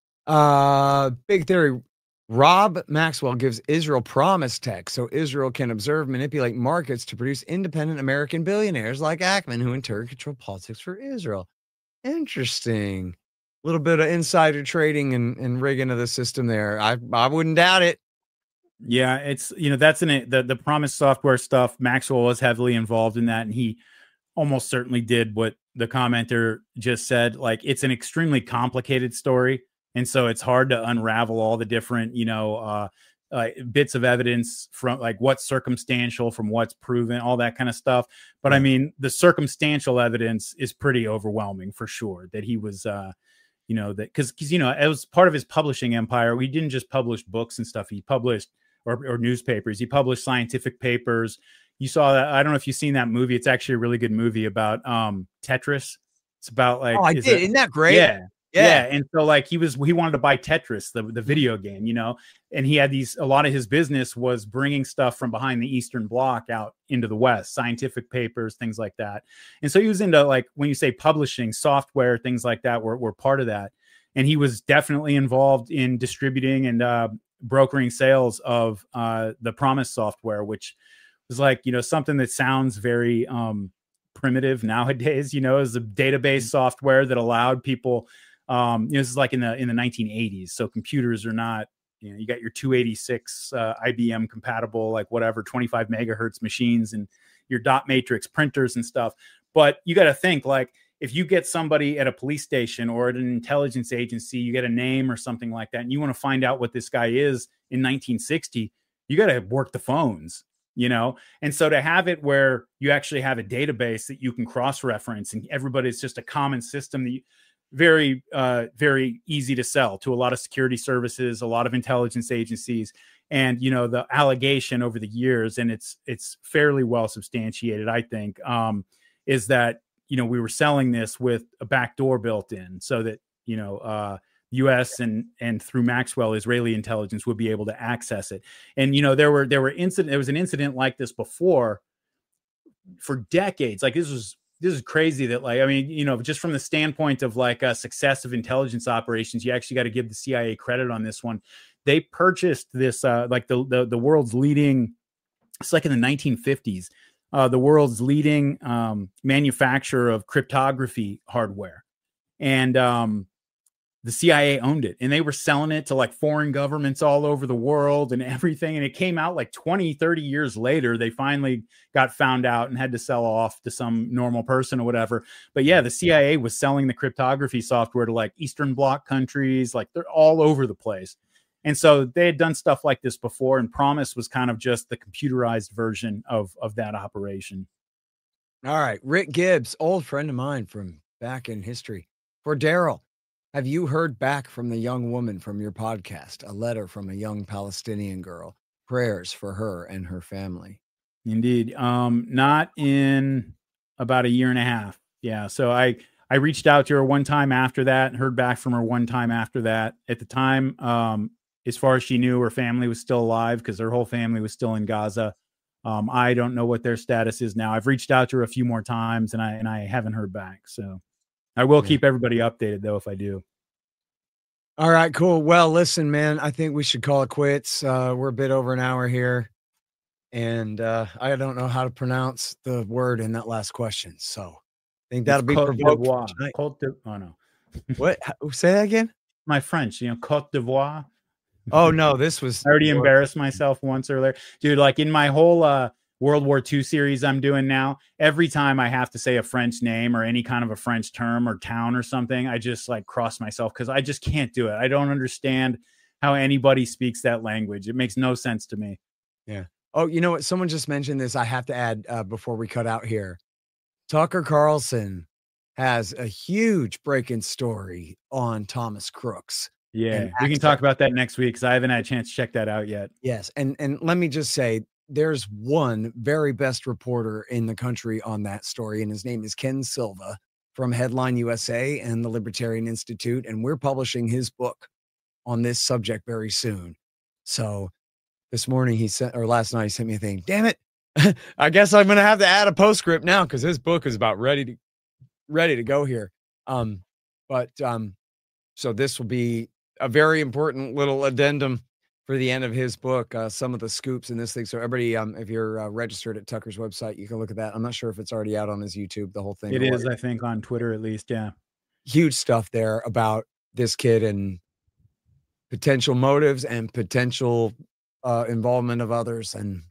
Uh, big theory. Rob Maxwell gives Israel promise tech so Israel can observe, manipulate markets to produce independent American billionaires like Ackman, who in turn control politics for Israel. Interesting. A little bit of insider trading and, and rigging of the system there. I, I wouldn't doubt it. Yeah, it's, you know, that's in it. The, the promise software stuff. Maxwell was heavily involved in that, and he almost certainly did what the commenter just said. Like, it's an extremely complicated story. And so it's hard to unravel all the different, you know, uh, uh, bits of evidence from like what's circumstantial from what's proven, all that kind of stuff. But I mean, the circumstantial evidence is pretty overwhelming for sure that he was, uh, you know, that because, because, you know, it was part of his publishing empire. We didn't just publish books and stuff. He published or, or newspapers. He published scientific papers. You saw that. I don't know if you've seen that movie. It's actually a really good movie about um, Tetris. It's about like, oh, I is did. it, Isn't that great? Yeah. Yeah. yeah. And so like he was, he wanted to buy Tetris, the, the video game, you know, and he had these, a lot of his business was bringing stuff from behind the Eastern Bloc out into the West, scientific papers, things like that. And so he was into like, when you say publishing, software, things like that were, were part of that. And he was definitely involved in distributing and uh, brokering sales of uh, the Promise software, which was like, you know, something that sounds very um, primitive nowadays, you know, is a database software that allowed people. Um, you know, this is like in the in the nineteen eighties, so computers are not, you know, you got your two eighty-six uh, I B M compatible, like whatever, twenty-five megahertz machines and your dot matrix printers and stuff. But you got to think, like, if you get somebody at a police station or at an intelligence agency, you get a name or something like that, and you want to find out what this guy is in nineteen sixty, you got to work the phones, you know? And so to have it where you actually have a database that you can cross-reference and everybody's just a common system that you, very, uh, very easy to sell to a lot of security services, a lot of intelligence agencies. And, you know, the allegation over the years, and it's, it's fairly well substantiated, I think, um, is that, you know, we were selling this with a backdoor built in so that, you know, uh, U S and, and through Maxwell, Israeli intelligence would be able to access it. And, you know, there were, there were incident, there was an incident like this before for decades. Like this was, This is crazy that, like, I mean, you know, just from the standpoint of like a success of intelligence operations, you actually got to give the C I A credit on this one. They purchased this, uh, like the, the the world's leading. It's like in the nineteen fifties. uh, the world's leading um, manufacturer of cryptography hardware. And um, the C I A owned it, and they were selling it to like foreign governments all over the world and everything. And it came out like twenty, thirty years later. They finally got found out and had to sell off to some normal person or whatever. But yeah, the C I A was selling the cryptography software to like Eastern Bloc countries, like they're all over the place. And so they had done stuff like this before, and PROMIS was kind of just the computerized version of, of that operation. All right. Rick Gibbs, old friend of mine from back in history. For Daryl, have you heard back from the young woman from your podcast? A letter from a young Palestinian girl. Prayers for her and her family. Indeed. Um, not in about a year and a half. Yeah. So I, I reached out to her one time after that and heard back from her one time after that. At the time, um, as far as she knew, her family was still alive because her whole family was still in Gaza. Um, I don't know what their status is now. I've reached out to her a few more times and I, and I haven't heard back. So I will keep everybody updated though, if I do. All right, cool. Well, listen, man, I think we should call it quits. Uh, we're a bit over an hour here. And uh, I don't know how to pronounce the word in that last question. So I think that'll It's be Côte provoked. d'Ivoire. tonight. Côte d'Ivoire. Oh, no. What? Say that again? My French, you know, Côte d'Ivoire. Oh, no, this was. I already embarrassed myself once earlier. Dude, like in my whole uh, World War Two series I'm doing now, every time I have to say a French name or any kind of a French term or town or something, I just like cross myself because I just can't do it. I don't understand how anybody speaks that language. It makes no sense to me. Yeah. Oh, you know what? Someone just mentioned this. I have to add uh, before we cut out here. Tucker Carlson has a huge breaking story on Thomas Crooks. Yeah, And we can access- talk about that next week because I haven't had a chance to check that out yet. Yes. And and let me just say, there's one very best reporter in the country on that story, and his name is Ken Silva from Headline U S A and the Libertarian Institute. And we're publishing his book on this subject very soon. So this morning he sent, or last night he sent me a thing. Damn it. I guess I'm going to have to add a postscript now because his book is about ready to, ready to go here. Um, but um, so this will be a very important little addendum for the end of his book, uh, some of the scoops in this thing. So everybody, um, if you're uh, registered at Tucker's website, you can look at that. I'm not sure if it's already out on his YouTube, the whole thing. It or is, what. I think, on Twitter at least. Yeah. Huge stuff there about this kid and potential motives and potential uh, involvement of others and,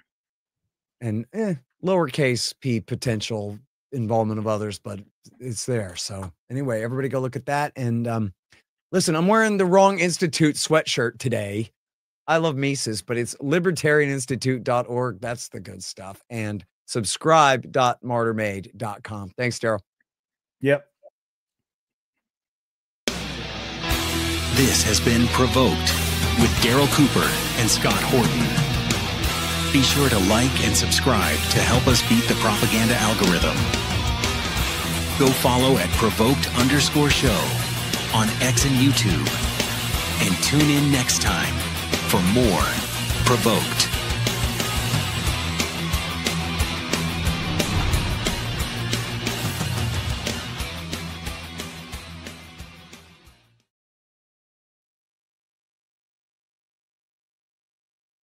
and eh, lowercase p potential involvement of others, but it's there. So anyway, everybody go look at that. And um, listen, I'm wearing the Wrong Institute sweatshirt today. I love Mises, but it's libertarian institute dot org. That's the good stuff. And subscribe dot martyr made dot com. Thanks, Daryl. Yep. This has been Provoked with Daryl Cooper and Scott Horton. Be sure to like and subscribe to help us beat the propaganda algorithm. Go follow at provoked underscore show on X and YouTube. And tune in next time for more Provoked.